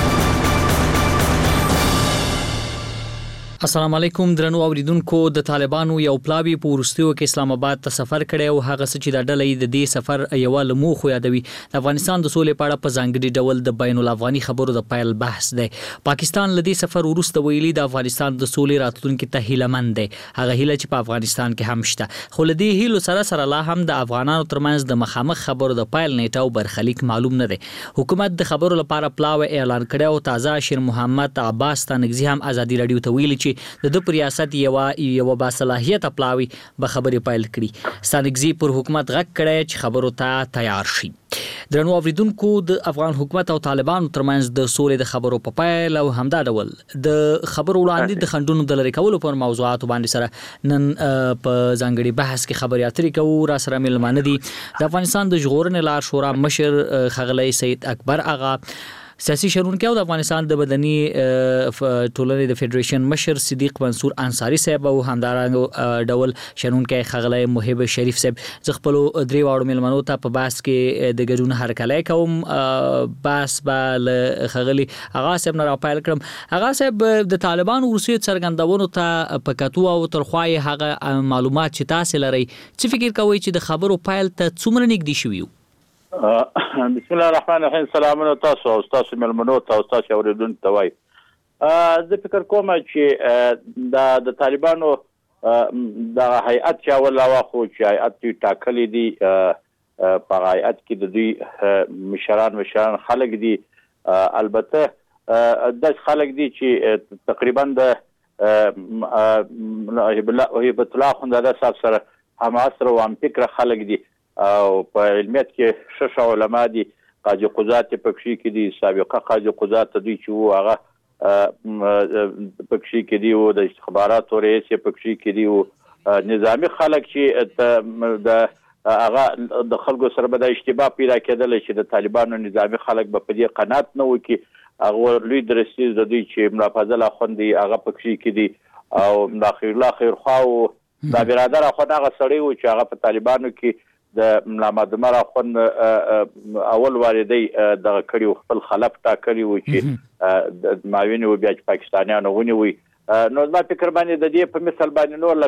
S11: السلام علیکم درنو اوریدونکو. د طالبانو یو پلاوی په ورستیو کې اسلام آباد ته سفر کړی او هغه چې د ډلې د دې سفر یو لمو خو یادوي د افغانستان د سولې په اړه په ځانګړي ډول د بین الافغاني خبرو د پایل بحث دی. پاکستان لدی سفر ورسته ویلي د افغانستان د سولې راتلونکو ته هیلهمند دی. هغه هیله چې په افغانستان کې هم شته، خو لدی هیلو سره سره لا هم د افغانانو ترمنځ د مخامخ خبرو د پایل نیټه او برخلیک معلوم نه دی. حکومت د خبرو لپاره پلاوی اعلان کړی او تازه شیر محمد عباس تنګزی هم ازادي رادیو ته ویلي چې چې د ریاست یو یو باصلاحیت پلاوی به خبرې پایل کړي. ستانکزي پر حکومت غږ کړی چې خبرو ته تیار شي. درنو اوریدونکو د افغان حکومت او طالبانو ترمنځ د سولې د خبرو په پایل او همدا ډول د خبرو وړاندې د خندونو د لری کولو پر موضوعاتو باندې سره نن په ځانګړي بحث کې خبرې اترې کوو. را سره ملمانه دي د افغانستان د ژغورنې لار شورا مشر ښاغلی سید اکبر اغا، سیاسي شنونکي او د افغانستان د بدني ټولنې د فدریشن مشر صدیق منصور انصاری صاحب او همدارنګه ډول شنونکي ښاغلی محب شریف صاحب. زه خپل درې واړو ملمنو ته په بحث کې د ګډون هرکلی کوم. بحث به له ښاغلي اغا صاحب نه راپیل کړم. اغا صاحب د طالبانو وروستیو څرګندونو ته په کتو او تر خوا یې هغه معلومات چې تاسې لرئ، څه فکر کوئ چې د خبرو پیل ته څومره نږدې شوي یو؟
S4: بسم الله الرحمن الرحیم. سلامونه تاسو او تاسو ملمنو ته او تاسو اوریدونکو ته وای. زه فکر کوم چې د د طالبانو د هیئت چې اول واخو چې هیئت ټاکلې دي، په هیئت کې د دوی مشران مشران خلک دي. البته د خلک دي چې تقریبا د هیبت الله خوندزاده صاحب سره هم عصر او هم فکر خلک دي او په علمیت کې شش علما دي. قاضي قضات پکشي کې دي، سابقه قاضي قضات دوی چې وو هغه پکشي کې دي، او د استخباراتو رئیس پکشي کې دي، او نظامی خلک چې د هغه د خلکو سره به د اشتباه پیدا کېدل چې د طالبانو نظامی خلک به په دې قناعت نه وکړي. هغه لوی درسیز د دوی چې ملا فضل اخوندي هغه پکشي کې دي، او ملا خیر الله خیرخوا او دا برادر اخوند هغه سړی و چې هغه په طالبانو کې د ملا مدمر اخوند اول واردی د کړي خپل خلف ټاکلي و چې د معاون و بیا پاکستانیانو ونیوي. نو ما فکر باندې د دې په مثال باندې نور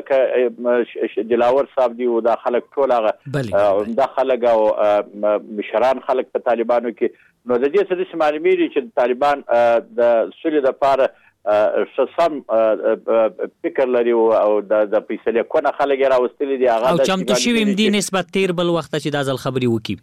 S4: لکه دلاور صاحب دی او د خلک ټول هغه د خلک او مشران خلک په طالبانو کې. نو د دې څه معلومیږي چې طالبان د سولې لپاره سم فکر لري او د فیصله کونه خلک راوستلي دي هغه
S11: او چمتو شوی دي نسبت تیر بل وخت چې د ځل خبري وکي.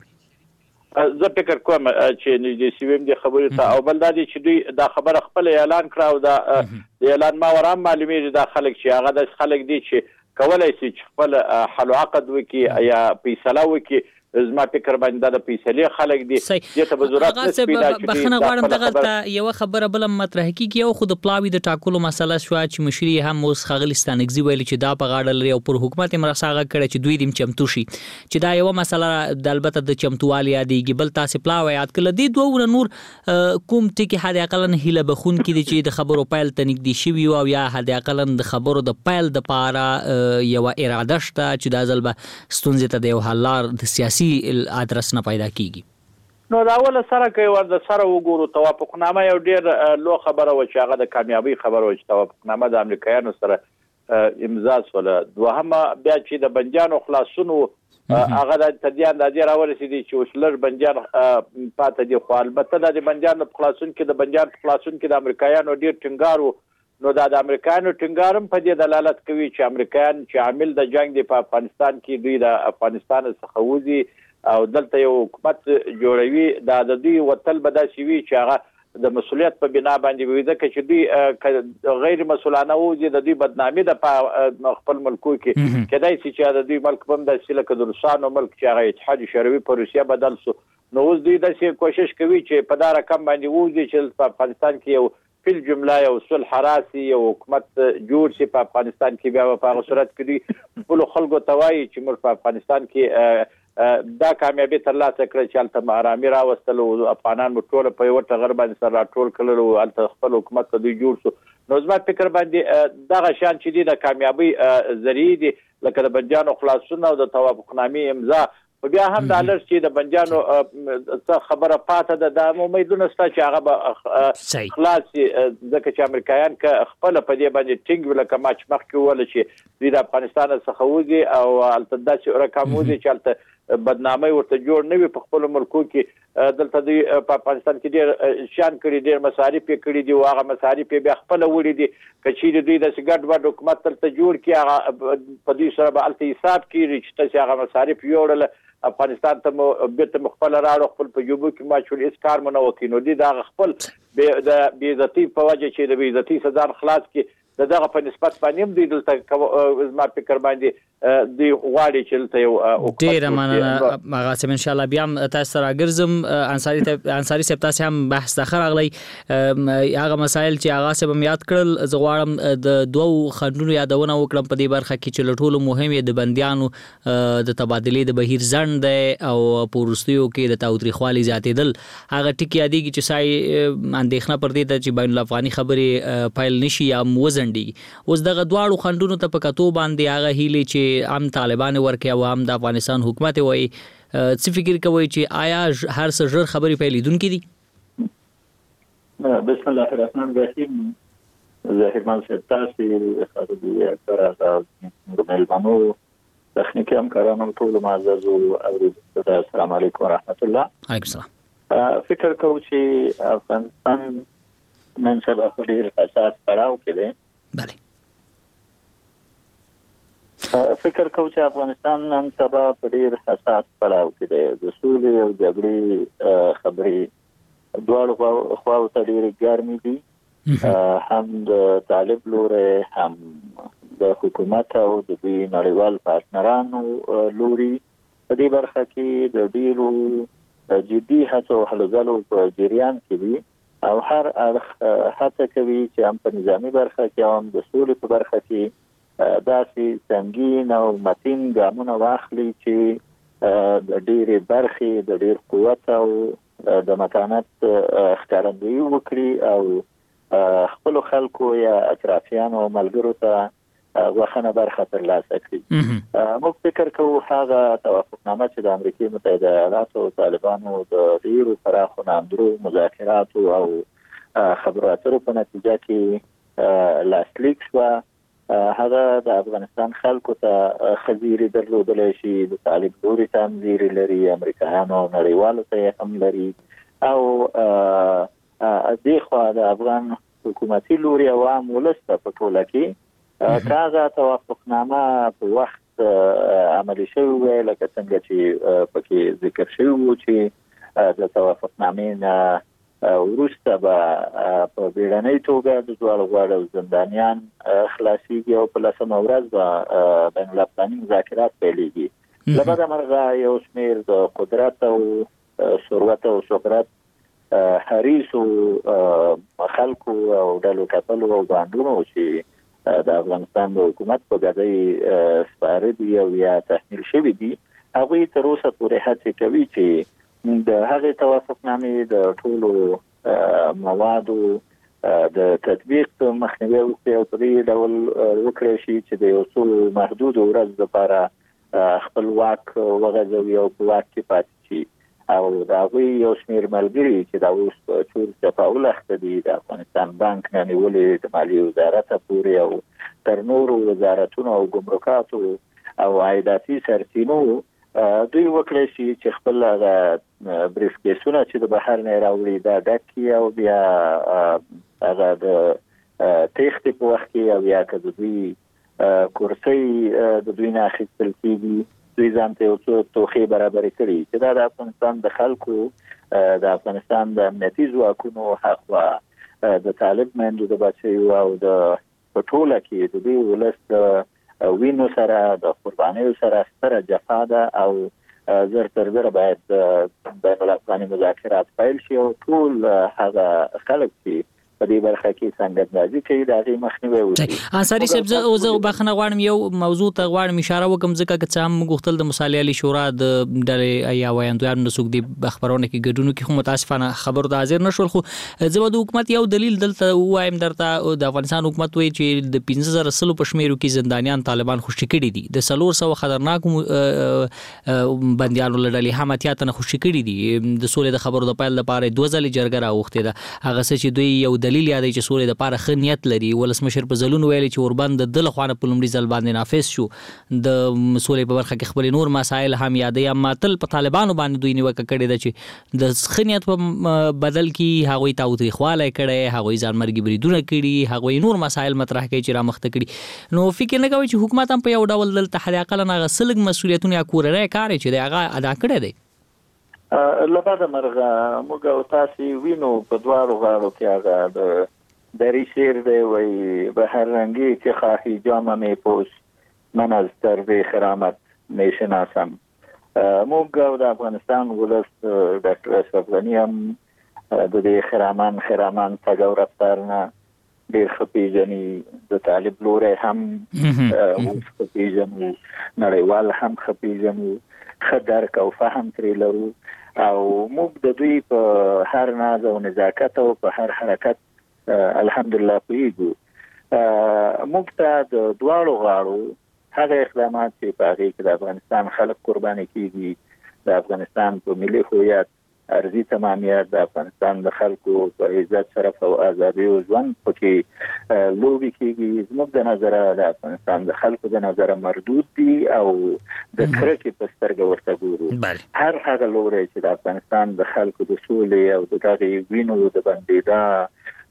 S4: زه فکر کوم چې نږدې سویم دي خبرې ته، او بل دا دي چې دوی دا خبره خپل اعلان کړه او دا اعلان ما ورام معلومیږي دا خلک چې هغه د خلک دي چې کولای شي چې خپل حل عقد وکي یا فیصله وکي. زما فکر باندې د فیصله خلک دي چې ته وزارت نسبی دا چې
S11: بخنه غواړم دغه ته یو خبره بل مطرح کیږي او خود پلاوی د ټاکلو مسله شو چې مشري هم اوس ښاغلي ستانکزي ویل چې دا په غاړه لري او پر حکومت مرساغه کړي چې دوی دیم چمتو شي چې دا یو مسله د البته د چمتووالي یادېږي. بل تاسو پلاوی یاد کړل دي دوه نور کوم ټکی حد اقل نه هله بخون کړي چې د خبرو پایل ته نږدې شي او یا حد اقل د خبرو د پایل د پاره یو اراده شته چې د ځل به ستونزې ته د یو حل لار د سیاسي ادرس نه پیدا کیږي.
S4: نو دا اول سره کوي ور د سره وګورو توافقنامه یو ډیر لو خبره و چې هغه د کامیابی خبره و چې توافقنامه د امریکایانو سره امضا شوه. دوهمه بیا چې د بنجانو خلاصون هغه د تدیان د دې راورسېدي چې وسلر بنجان پاتې دي، خو البته د بنجانو خلاصون کې د بنجان خلاصون کې د امریکایانو ډیر ټینګار و. نو دا د امریکایانو ټینګارم په دې دلالت کوي چې امریکایان چې عامل د جنگ دی په افغانستان کې دوی د افغانستان څخه وځي او دلته یو حکومت جوړوي. دا د دوی وتل به داسې وي چې هغه د مسولیت په بنا باندې وي، ځکه چې دوی غیر مسؤلانه وځي د دوی بدنامي د خپل ملکو کې کېدای شي چې د دوی ملک هم داسې لکه د روسانو ملک چې هغه اتحاد شوروي په روسیا بدل شو. نو اوس دوی داسې کوشش کوي چې په دا رقم باندې وځي چې په افغانستان کې یو فل جمله یو صلح راسي یو حکومت جوړ شي په افغانستان کې. بیا په هغه صورت کې دوی خپل خلکو ته وایي چې موږ په افغانستان کې دا کامیابی ترلاسه کړې چې هلته آرامي راوستل او افغانان مو ټول په یو ټغر باندې سره راټول کړل او هلته خپل حکومت ته دوی جوړ شو. نو زما فکر باندې دغه شان چې دي د کامیابی ذریعہ دي لکه د بنجانو خلاصون او د توافقنامې امضا. بیا هم د الر چې د بنجانو څه خبره پاته ده د امیدونه شته چې هغه به خلاص ځکه چې امریکایان که خپل په دې باندې ټینګ ولکه ما چې مخکې وویل چې دوی د افغانستان څخه وځي او هلته داسې رقم وځي چې هلته بدنامۍ ورته جوړ نه وي په خپلو ملکو کې. دلته دوی په افغانستان کې ډېر شیان کړي، ډېر مصارف یې کړي دي او هغه مصارف یې بیا خپله وړي دي. که چیرې دوی داسې ګډ وډ حکومت دلته جوړ کړي هغه په دوی سره به هلته حساب کړي چې تاسې هغه مصارف یوړله افغانستان ته مو بیرته خپل راړو خپل په جوبو کې ما چول هیڅ کار مو نه وکړي. نو دوی د خپل د بې عزتۍ په وجه چې د بې عزتۍ څخه ځان خلاص کړي د دغه په نسبت باندې هم دوی دلته زما فکر باندې دوی غواړي چې دلته یو
S11: ډېره مننه هغه سم ان شاء الله بیا هم تاسو سره ګرځم انصاری انصاری صاحب تاسو هم بحث ته راغلی هغه مسایل چې هغه سم یاد کړل زه غواړم د دوو خندونو یادونه وکړم په دې برخه کې چې لټول مهمه د بنديانو د تبادلې د بهیر ځند او پورستیو کې د تاوتریخوالي زیاتېدل هغه ټکی یادېږي چې سای اندېښنه پر دې چې بین الافغاني خبرې فایل نشي یا موزن اوس دغه دواړو خندونو ته په کتو باندې هغه هیله چې هم طالبان ورکه او هم د افغانستان حکومت وایي څه فکر کوي چې آیا هر څه ژر خبرې پیلیدونکې دي؟
S5: بسم الله الرحمن الرحیم. زهرمان صاحب تاسو خاطر د ملمنو تخنیکی همکارانو ټول معزز او السلام علیکم و رحمت الله.
S11: علیکم السلام.
S5: فکر کوم چې افغانستان نن سبا په ډېر حساس پړاو کې دی.
S11: بله.
S5: فکر کوم چې افغانستان نن سبا په ډېر حساس پړاو کې دی. د سولې او جګړې خبرې دواړو خواو ته ډېرې ګرمې دي. هم د طالب لوري هم د حکومت او د دوی نړیوال پارتنرانو لوري په دې برخه کې د ډېرو جدي هڅو هلو ځلو په جریان کې دي او هر اړخ هڅه کوي چې هم په نظامی برخه کې هم د سولې په برخه کې داسې سنگین او متین ګامونه واخلي چې د ډېرې برخې د ډېر قوت او د متانت ښکارندویي وکړي او خپلو خلکو یا اطرافیانو او ملګرو ته وخنه برخه ترلاسه کړي. موږ فکر کوو هغه توافقنامه چې د امریکا متحده ایالاتو او طالبانو د ډیرو پراخو نامدارو مذاکراتو او خبرو اترو په نتیجه کې لاسلیک شوه هغه د افغانستان خلکو ته خزيري درلودلې شي د طالب لوري ته هم زیری لري امریکایانو نړیوالو ته هم لري او دغه د افغان حکومتي لوري عوام ولسته په ټوله کې کاغه توافقنامه په وخت عملي شوی لکه څنګه چې پکې ذکر شوی و چې د توافقنامې نه وروسته به په بیړنۍ توګه د دوه غواړو زندانیان خلاصيږي او په لسمه ورځ به بین الافغاني مذاکرات پیلېږي. لبدا مرغه یو شمېر د قدرت او ثروت او شهرت حریصو خلکو او ډلو کتلو او باندونو چې د افغانستان د حکومت په ګډۍ سپاره دي او یا تحمیل شوي دي هغوی تر اوسه پورې هڅې کوي چې د هغې توافقنامې د ټولو موادو د تطبیق مخنیوی وکړي او په دې ډول وکړی شي چې د یو څو محدودو ورځو لپاره خپل واک وغځوي او په واک کې پاتې شي او د هغوی یو شمېر ملګري چې دا اوس په چور چپاول اخته دي د افغانستان بانک نه نیولې د مالیې وزارت پورې او تر نورو وزارتونو او ګمرکاتو او عایداتي سرچینو دوی وکړی شي چې خپل هغه بریف کیسونه چې د بهر نه راوړي دا ډک کړي او بیا هغه د تېښتې په وخت کې او یا که د دوی کورسۍ د دوی نه اخیستل کېږي دوی ځان ته یو څو توخې برابرې کړي چې دا د افغانستان د خلکو د افغانستان د امنیتي ځواکونو هاخوا د طالب میندو د بچیو او د په ټوله کې د دوی ولس د وینو سره د قربانیو سره ستره جفا ده او زر تر زره باید بین الافغاني مذاکرات پیل شي او ټول هغه خلک چې په دې برخه کې څنګه راځي چې د هغې مخنیوی وشي.
S11: انصاري صاحب زه زه بخښنه غواړم یو موضوع ته غواړم اشاره وکړم ځکه که څه هم موږ غوښتل د مصالحې عالي شورا د ډلې یا ویاندویانو د څوک د خبرونه کې ګډون کې خو متاسفانه خبرو ته حاضر نشول خو زه به د حکومت یو دلیل دلته ووایم درته د افغانستان حکومت وایي چې د پنځه زره سلو په شمېرو کې زندانیان طالبان خوشي کړي دي د څلور سوه خطرناکو بندیانو له ډلې هم اتیا تنه خوشي کړي دي د سولې د خبرو د پیل لپاره دوه ځلې جرګه راوښتې ده هغه څه چې دوی یو دلیل یادوي چې سولې د پاره ښه نیت لري ولسمشر په ځلونو ویلي چې اوربند د ده لخوا په لومړي ځل باندې نافذ شو د سولې په برخه کې خپل نور مسایل هم یادوي اما تل په طالبانو باندې دوی نیوکه کړې ده چې د ښه نیت په بدل کې هغوی تاوتریخوالی کړی هغوی ځانمرګي بریدونه کړي هغوی نور مسایل مطرح کوي چې رامخته کړي نو فکر نه کوي چې حکومت هم په یو ډول دلته حداقل هغه څه لږ مسؤلیتونه یا کورنی کار چې دی هغه ادا کړی دی.
S5: له بده مرغه موږ او تاسې وینو په دواړو غاړو کې هغه د دری شعر دی وی به هر رنگی که خواهی جامم پوش من از درد خرامت میشناسم. موږ د افغانستان ولس ډاکټر اشرف غني هم د دې خرامان خرامان تګو رفتار نه ډېر ښه پیژني، د طالب لوری هم ښه پیژنو، نړیوال هم ښه پیژنو، ښه درک او فهم ترې لرو او موږ د دوی په هر ناز او نزاکت او په هر حرکت الحمدلله پوهیږو. موږ ته د دواړو غاړو هغه اقدامات چې په هغې کې د افغانستان خلک قرباني کېږي، د افغانستان په ملي هویت ارضي تمامیت، د افغانستان د خلکو په عزت شرف او ازادي او ژوند پکې لوبې کېږي، زموږ د نظره د افغانستان د خلکو د نظره مردود دي او د کرکې په سترګه ورته ګورو. هر هغه لوری چې د افغانستان د خلکو د سولې او د دغې وینو د بندېدا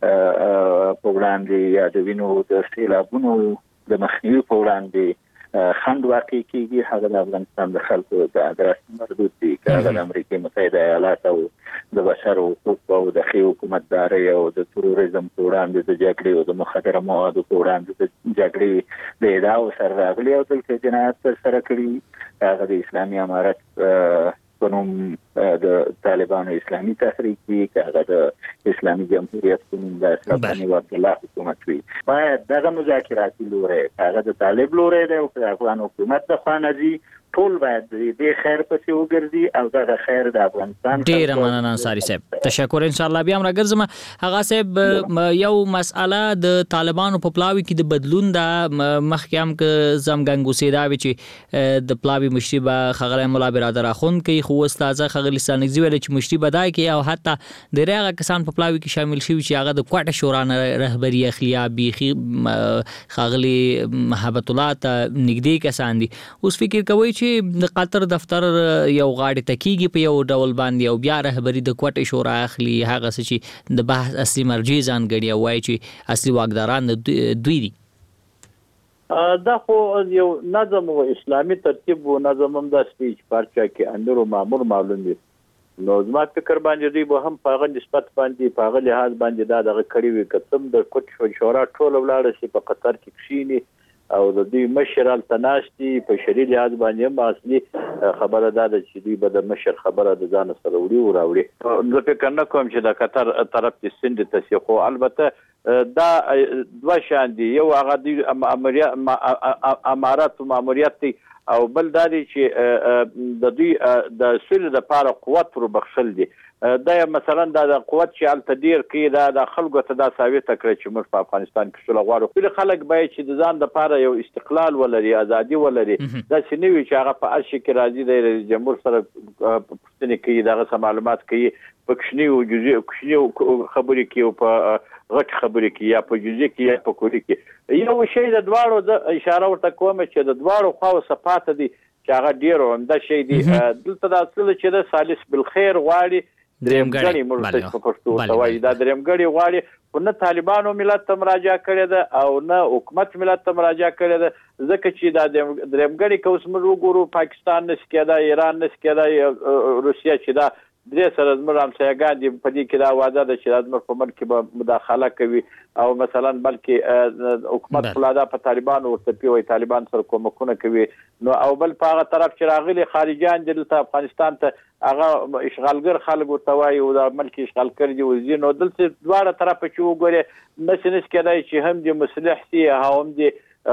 S5: په وړاندې یا د وینو د سیلابونو د مخنیوي په وړاندې خنډ واقع کیږي، هغه د افغانستان د خلکو د ادرس مردود دي، که هغه د امریکا متحده ایالات او د بشر حقوق او د ښې حکومتدارۍ او د تروریزم په وړاندې د جګړې او د مخدره موادو په وړاندې د جګړې د ادعاو سره راغلي او دلته جنایت ترسره کړي، هغه د اسلامي امارت په نوم د طالبانو اسلامي تحریک وي، که هغه د اسلامي جمهوریت په نوم د اشرف غني عبدالله حکومت وي. باید دغه مذاکراتي لوری هغه د طالب لوری دی او که د افغان حکومت د خوا نه ځي، ټول باید دې خیر پسې وګرځي او دغه خیر د افغانستان.
S11: ډېره مننه انصاري صاحب، تشکر. ان شاء الله بیا هم راګرځم. هغه صاحب یو مسأله د طالبانو په پلاوي کې د بدلون د مخکې هم که زم ګنګوسې دا وي چې د پلاوي مشري به ښاغلی ملا برادر اخوند کوي، خو اوس تازه ښاغلي ستانکزي ویل چې مشري به دا کوي او حتی ډېری هغه کسان په پلاوي کې شامل شوي چې هغه د کوټه شورا نه رهبري اخلي یا بیخي ښاغلي محبت الله ته نږدې کسان دي. اوس فکر کوئ چې د قطر دفتر یو غاړې ته کېږي په یو ډول باندې او بیا رهبري د کوټې شورا اخلي، هغه څه چې د بحث اصلي مرجع ځان ګڼي او وایي چې اصلي واکداران دوی دي؟
S4: دا خو یو نظم و اسلامي ترتیب و نظم هم داسې دی چې په هر چا کې امیر و مامور معلوم وي. نو زما فکر باندې دوی به هم په هغه نسبت باندې په هغه لحاظ باندې دا دغه کړي وي که څه د کوټې شورا ټوله ولاړه شي په قطر کې کښېني او د دوی مشر هلته ناست دي، په شرعي لحاظ باندې هم اصلي خبره دا ده چې دوی به د مشر خبره د ځانه سره وړي او راوړي. زه فکر نه کوم چې د قطر طرف دې سند ته شي، خو البته دا دوه شیان دي، یو هغه د امارت او ماموریت دی او بل دا دی چې د دوی د سولې لپاره قوت وربخښل دي. دا مثلا دا د قوت چې هلته ډېر کوي دا د خلکو ته دا ثابته کړی چې موږ په افغانستان کې سوله غواړو. ټول خلک باید چې د ځان لپاره یو استقلال ولري، ازادي ولري، داسې نه وي چې هغه په هر شي کې راځي د رئیس جمهور سره پوښتنې کوي، دغه څه معلومات کوي، په کوچني او جزئي کوچني خبرې کوي او په غټ خبرې کوي یا په جزئي کې یا په کلي کې. یو شی د دواړو د اشاره ورته کوم چې د دواړو خواو صفات دي چې هغه ډېر عمده شی دي. دلته دا اصل چې د ثالث بالخیر غواړي، درېمګړی موږ ته په پښتو ورته وایي، دا درېمګړی غواړي، خو نه طالبانو ملت ته مراجعه کړې ده او نه حکومت ملت ته مراجعه کړې ده، ځکه چې دا درېمګړی که اوس موږ وګورو پاکستان نشي کېدای، ایران نشي کېدای، روسیه چې دا درې سره زموږ همسایه‌ګان دي، په دې کې دا وعده ده چې دا زموږ په ملک کې به مداخله کوي او مثلا بلکې حکومت خلا دا په طالبانو ورته وایي طالبان سره کومکونه کوي. نو او بل په هغه طرف چې راغلي خارجیان دي دلته افغانستان ته هغه اشغالګر خلک ورته وایي او دا ملک اشغال کړي دي وځي. نو دلته دواړه طرفه چې وګورې نشي نشي کېدای چې هم دې مصلح سي هم دې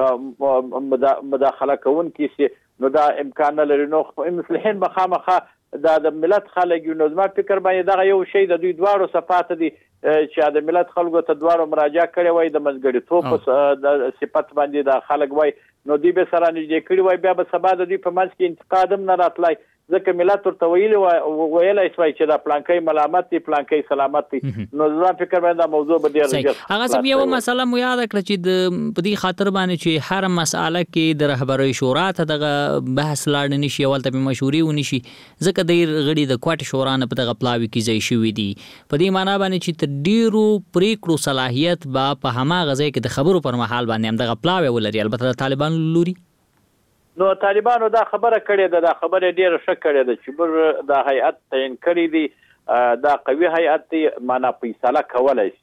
S4: مداخله کوونکي سي، نو دا امکان نه لري. نو مصلحین به خامخا دا د ملت خلک یو. نو زما فکر باندې دغه یو شی د دوی دواړو صفات دي چې د ملت خلکو ته دواړو مراجعه کړې وای، د منځګړیتوب د صفت باندې د خلک وای، نو دوی به سره نږدې کړي وای، بیا به سبا د دوی په منځ کې انتقاد هم نه راتلای، ځکه ملت ورته ویلي ویلی شوی چې دا پلانکی ملامت دی پلانکی سلامت دی. نو زما فکر باندې دا موضوع به ډېر ژر
S11: هغه څه یوه مسله مو یاده کړه چې د په دې خاطر باندې چې هر مسأله کې د رهبرۍ شورا ته دغه بحث لاړ نه شي، اول ته به مشورې ونی شي، ځکه ډېر غړي د کوټې شورا نه په دغه پلاوي کې ځای شوي دي. په دې معنا باندې چې تر ډېرو پرېکړو صلاحیت به په هماغه ځای کې د خبرو پر مهال باندې هم دغه پلاوی ولري. البته د طالبانو لوري
S4: نو طالبانو دا خبره کړې ده، دا خبره ډیره ښه کړې ده چې موږ دا هیئت تعین کړی دی، دا قوي هیئت دی، معنا فیصله کولای شي.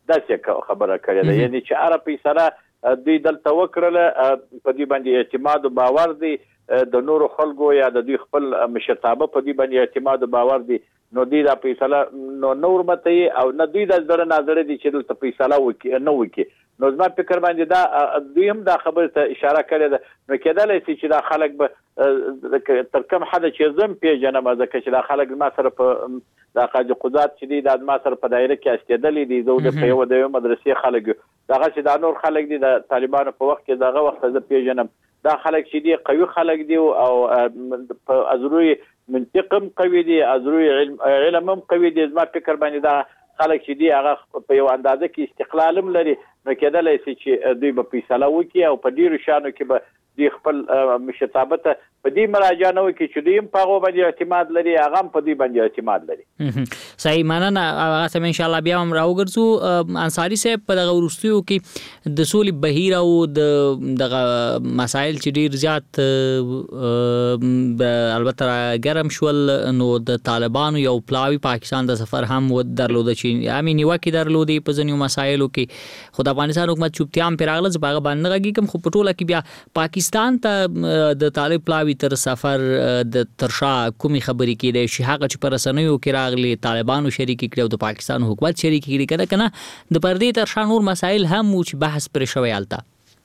S4: داسې خبره کړې ده. یعنی چې هر فیصله دوی دلته وکړله په دې باندې اعتماد او باور دی د نورو خلکو یا د دوی خپل مشرتابه په دې باندې اعتماد او باور دی. نو دوی دا فیصله نو نور مته او نه دوی د زړه نظر دي چې دلته فیصله وکړي نه وکړي. نو زما فکر باندې دا دوی هم دا خبره ته اشاره کړې ده. نو کېدلی شي چې دا خلک به تر کوم حده چې زم پیژنم ځکه چې دا خلک ما سره په دا قاضي قضات چې دي دا ما سره په دایره کې استېدلي دي. زه د یو د یو مدرسې خلک یو دغه چې دا نور خلک دي د طالبانو په وخت کې دغه وخت زه پیژنم. دا خلک چې دي قوي خلک دي او په ازروي منطق هم قوي دي ازروي علم علم هم قوي دي. زما فکر باندې دا خلک چې دي هغه په یو اندازه کې استقلال هم لري. نو کېدلی شي چې دوی به فیصله وکړي او په ډېرو شیانو کې به دوی خپل مشرتابه ته په دې مراجعه نه وکړي چې دوی هم په هغو باندې اعتماد لري هغه هم په دوی باندې اعتماد لري.
S11: صحیح مننه. هغه ته انشاءالله بیا هم راوګرځو. انصاري صاحب په دغه وروستیو کې د سولې بهیر او د دغه مسایل چې ډېر زیات البته ګرم شول نو د طالبانو یو پلاوی پاکستان د سفر هم درلوده چې امي نیوکې درلودې په ځینو مسایلو کې. خو د افغانستان حکومت چوپتیا هم پرې راغله. زه په هغه باندې غږیږم خو په ټوله کې بیا پاکستان ته د طالب پلاوی تر سفر د ترشا کومي خبرې کېدای شي هغه چې پر رسنیو کې راغلي طالبانو شریک کړي او د پاکستان حکومت شریک کړي کنه کنه د پردې ترشا نور مسایل هم چې بحث پر شوی الته.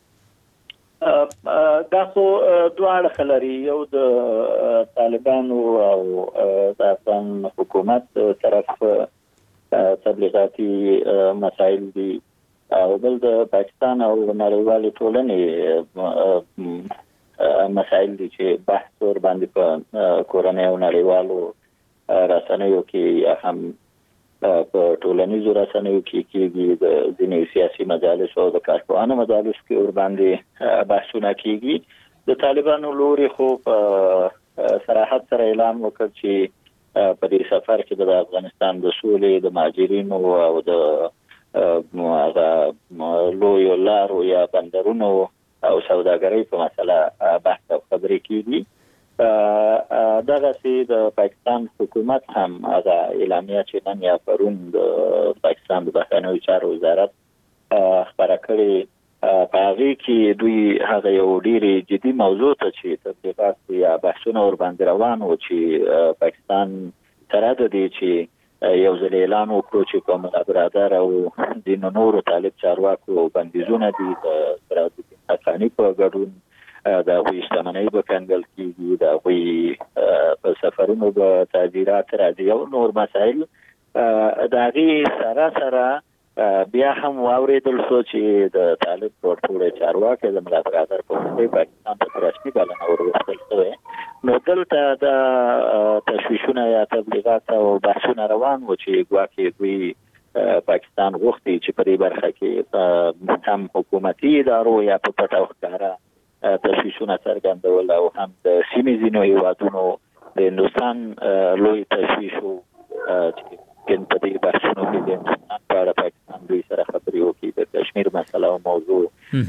S5: دا خو دواړه خلري یو د طالبانو او د افغان حکومت طرف تبلیغاتي مسایل دي او بل د پاکستان او نړیوالې ټولنې مسایل دي چې بحث ور باندې په کورنۍ او نړیوالو رسنیو کې هم په ټولنیزو رسنیو کې کېږي د ځینې سیاسي مجالس او د کارپوهانو مجالس کې ور باندې بحثونه کېږي. د طالبانو لوري خو په صراحت سره اعلان وکړ چې په دې سفر کې د افغانستان د سولې د مهاجرینو او د هغه لویو لارو یا بندرونو او سوداګرۍ په مسله بحث او خبرې کېږي. دغه سي د پاکستان حکومت هم هغه اعلامیه چې نن یا پرون د پاکستان د بهرنیو چارو وزارت خبره کړې په هغه کې دوی هغه یو ډېری جدي موضوع ته چې تبلیغات یا بحثونه ور باندې روان و چې پاکستان سره د دې چې یو ځل اعلان وکړو چې کوم برادر او د نورو طالب چارواکو بندیزونه دي د سرحدي حقانی په ګډون د غوي شتمنۍ به کنګل کیږي د غوي په سفرونو به تعزیرات راځي او نور مسایل د هغې سره سره بیا هم واورېدل شو چې د طالب ټول چارواکي د ملا برادر په واسطه پاکستان ته رسمي بلنه ورکړل شوې. نو دلته د تشویشونه یا تبلیغات او بحثونه روان و چې ګواکې دوی پاکستان غوښتي چې په دې برخه کې هم حکومتي ادارو یا په پټه او ښکاره تشویشونه څرګندول او هم د سیمې ځینو هیوادونو د هندوستان لوی تشویش و چې ګن په دې بحثونو کې د هندوستان په اړه پاکستان دوی سره خبرې وکړي. د کشمیر مسله او موضوع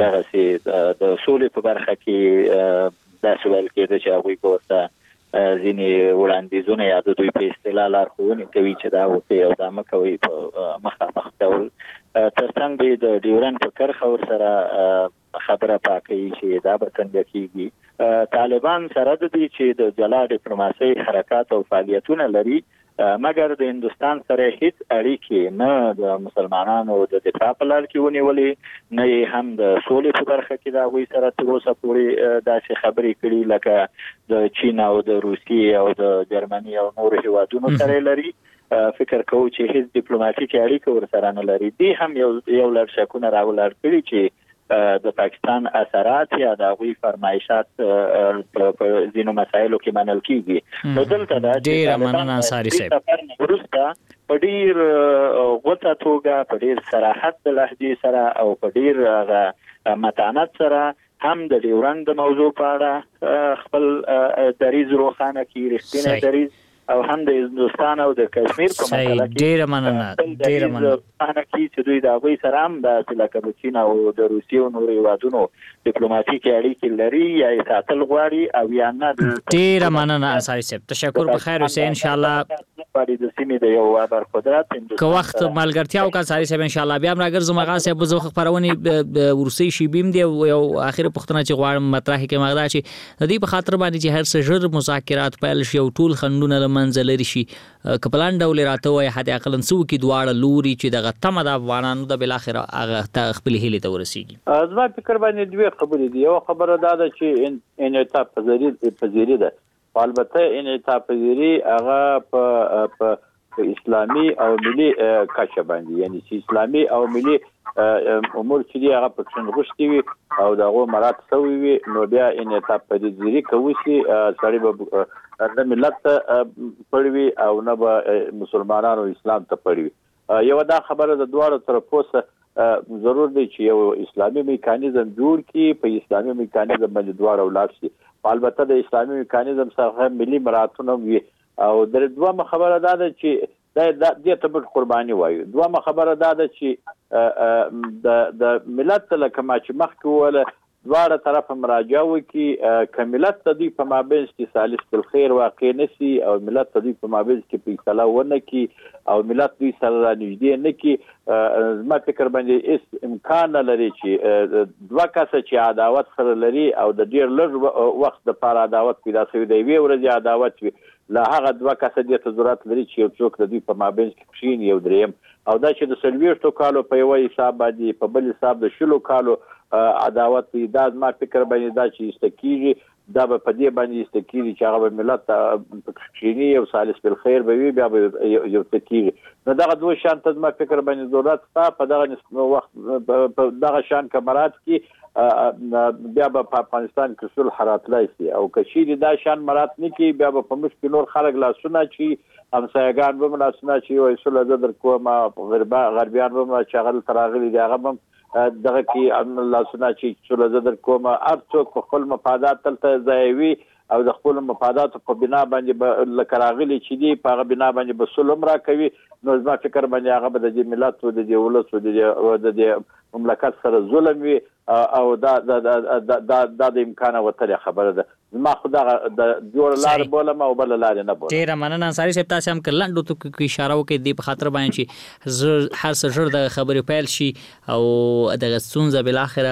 S5: دغسې د سولې په برخه کې داسې ویل کېده چې هغوی به ورته ځینې وړاندیزونه یا د دوی په اصطلاح لارښوونې کوي چې دا وکړئ او دا مه کوئ په مخامخ ډول. تر څنګ به د ډیورنډ په کرښه ورسره خبره پاکوي چې دا به څنګه کېږي. طالبان سره د دې چې د جلا ډیپلوماسۍ حرکات او فعالیتونه لري مګر د هندوستان سره هیڅ اړیکې نه د مسلمانانو د دفاع په لار کې ونیولې نه یې هم د سولې په برخه کې د هغوی سره تر اوسه پورې داسې خبرې کړي لکه د چین او د روسیې او د جرمني او نورو هیوادونو سره لري. فکر کوو چې هیڅ ډیپلوماټیکي اړیکه ورسره نه لري. دې هم یو یو لړ شکونه راولاړ کړي چې د پاکستان اثرات یا د هغوی فرمایشات په ځینو مسایلو کې منل کیږي. نو دلته دا
S11: ډېره مننه انصاري صاحب
S5: وروسته په ډېر غوڅه توګه په ډېر صراحت د لهجې سره او په ډېر متانت سره هم د ډیورنډ د موضوع په اړه خپل دریځ روښانه کړي، رښتینی دریځ، او هم د هندوستان او د کشمیر په مسله کې
S11: ډېره مننه ډېره مننه
S5: چې دوی د هغوی سره هم داسې لکه د چین او د روسیې او نورو هیوادونو ډیپلوماټیکې اړیکې لري یا یې ساتل غواړي او یا نه.
S11: ډېره مننه انصاري صاحب، تشکر. په خیر اوسئ. انشاءالله
S5: اروپا د سیمې د یو برقدرت
S11: که وخت ملګرتیا او کساري صاحب ان شاء الله بیا هم راګرځم هغه صاحب زه خبرونه ورسي شي بیم دی یو اخر پښتنه چې غواړم مطرح کې مغدا شي د دې په خاطر باندې چې هر څه ژر مذاکرات پیل شي او ټول خندونه لمنځل لري شي کپلان ډول راته وای حد اقل نسو کې دواړه لوري چې دغه تمه د افغانانو د بل اخر هغه خپل هیله ته ورسیږي
S4: زما فکر باندې دوه خبرې دي یو خبره دا ده چې انعطاف پذیری پذیری ده البته انعطاف پذیری هغه په اسلامي او ملي کچه باندې یعنی چې اسلامي او ملي امور چې هغه په څنګه غوښتي وي او دغه مراد سوي وي نو بیا انعطاف پذیری کوي چې سړی به د ملت پړوي او نه به مسلمانانو اسلام ته پړوي یو دا خبره د دوه طرفو سره ضرور دی چې یو اسلامي میکانیزم جوړ کړي په اسلامي میکانیزم باندې دواړه ولاړ شي البته د اسلامي میکانیزم څخه ملي مراتونه وي او د دوه خبره دا ده چې دا د ته قرباني وایي دوه خبره دا ده چې د د ملت لکه ما چې مخکې وله دواړه طرف مراجعه وکي کملت د دې په مابین کې صالح بالخير واقع نشي او ملت د دې په مابین کې په اصطلاح ونه کی او ملت دې سره نږدې نه کی ما فکر باندې اس امکان لري چې دوه کسه چې عداوت سره لري او د ډیر لږ وخت د پاره عداوت پیدا شوی دی وی ورځي عداوت وي لا هغه دوه کسه د ضرورت لري چې یو څوک د دې په مابین کې پښین یو دریم او دا چې د سلويشتو کالو په یو حساب باندې په بل حساب د شلو کالو عداوت دا ما فکر باندې دا چې استکیږي دا په دې باندې استکیږي چې هغه ملت پښینی او صالح بالخير به وي بیا یو تکیږي نو دا دوه شان ته ما فکر باندې ضرورت تا په دغه وخت په دغه شان کمرات کې بیا په افغانستان کې صلح حالات لایسي او کشي دا شان مرات نه کې بیا په مشکل نور خلک لا سنا چې همسایگان به مناسبه چې وای صلح در کومه غربا غربیان به شغل تراغلي دی هغه دغه کې ان الله سنا چې صلح در کومه هر څوک په خپل مفادات تلته ځایوي او د خپل مفادات په بنا باندې لکراغلي چې دی په بنا باندې به صلح مرا کوي نو زما فکر باندې هغه به د ملت او د ولس او د مملکت سره ظلم وي او دا د د د امکان وتره خبره ده ما خدا د جوړ لار بولم او بل لار نه بولم
S11: ډیر مننه انصاری صاحب تاسو هم کلندو ته کی اشاره وکړي د په خاطر باندې چې هر څه جوړ د خبرې پیل شي او د غسونزه بل اخره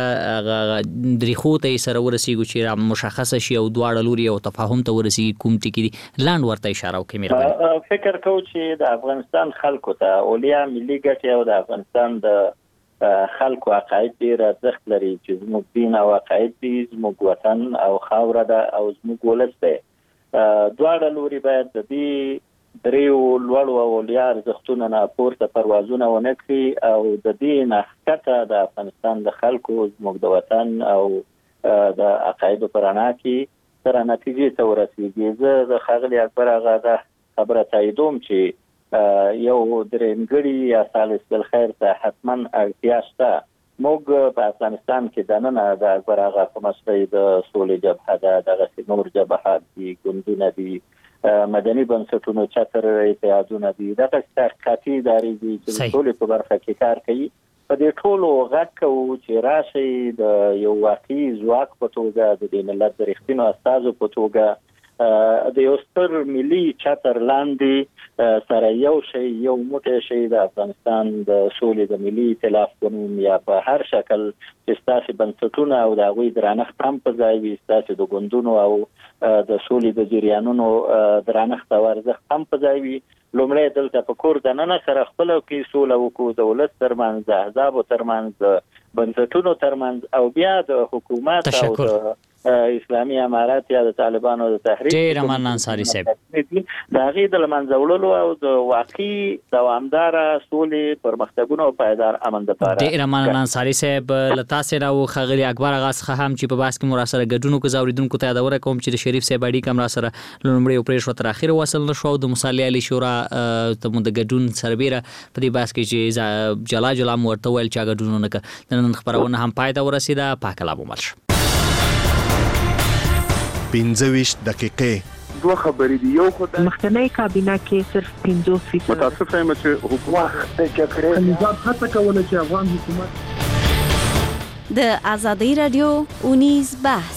S11: دریخو ته سره ورسیږي چې مشخصه شي او دواړه لوري او تفاهم ته ورسیږي کوم ټکی لاند ورته اشاره وکړي مې
S5: فکر کوم چې د افغانستان خلکو ته اولیا ملي ګټه او د افغانستان د خلکو عقاید ډیر ارزښت لري چې زموږ دین او عقاید دي زموږ وطن او خاوره ده او زموږ ولس ده دواړه لوري باید د دې دریو لوړو اولیا ارزښتونو نه پورته پروازونه ونه کړي او د دې نه ښکته د افغانستان د خلکو زموږ د وطن او د عقایدو پر اړه کې تر نتیجې ته ورسیږي زه د خاغلی اکبر هغه د خبره تاییدوم چې یو درېمګړي یا صالح بالخير ته حتما اړتیا شته موږ په افغانستان کې د نن د اکبر هغه په مسلې د سولې جبهه ده دغه نور جبهات دي ګوندونه دي مدني بنسټونو چتر اتحادونه دي دغه تحقیقاتي ادارې دي چې ټول په برخه کې کار کوي په دې ټولو غږ کوو چې راشي د یو واقعي ځواک په توګه د ملت د رښتینو استازو په توګه د یو ستر ملي چتر لاندې سره یو شی یو موټی شی د افغانستان د سولې د ملي ائتلاف قانون یا په هر شکل چې ستاسو بنسټونه او د هغوی درنښت هم په ځای وي ستاسو د ګوندونو او د سولې د جریانونو درنښت او ارزښت هم په ځای وي لومړی دلته په کور دننه سره خپل کې سوله وکړو د ولس ترمنځ د احزابو ترمنځ بنسټونو ترمنځ او بیا د حکومت او د اسلامي امارات یا د طالبانو د تحریک
S11: ډیر مننه انصاری صاحب
S5: د هغې د لمنځه وړلو او د واقعي دوامداره سولې پرمختګونو او پایدار امن دپاره
S11: ډیر مننه انصاری صاحب له تاسې نه و ښاغلي اکبر اغا څخه هم چې په بحث کې مو راسره ګډون وکړو اورېدونکو ته یادونه کوم چې د شریف صاحب اړیکه هم راسره له لومړۍ او پرېښوه تر اخره وصل نه شو او د مصالحې عالي شورا ته مو د ګډون سربیره په دې بحث کې چې جلا جلا مو ورته ویل چې ګډون ونه کړه د نن خپرونه هم پای ته ورسېده پاک الله مو مل شه
S1: پنځه ویشت دقیقې
S6: دوه خبرې دي یو خدای
S24: مخکنی کابینه کې صرف پنځوس فیصد
S6: متاسف یم چې حکومت د جګړې
S24: نظام هڅه کوله چې افغان حکومت
S10: د ازادي رادیو اونیز بحث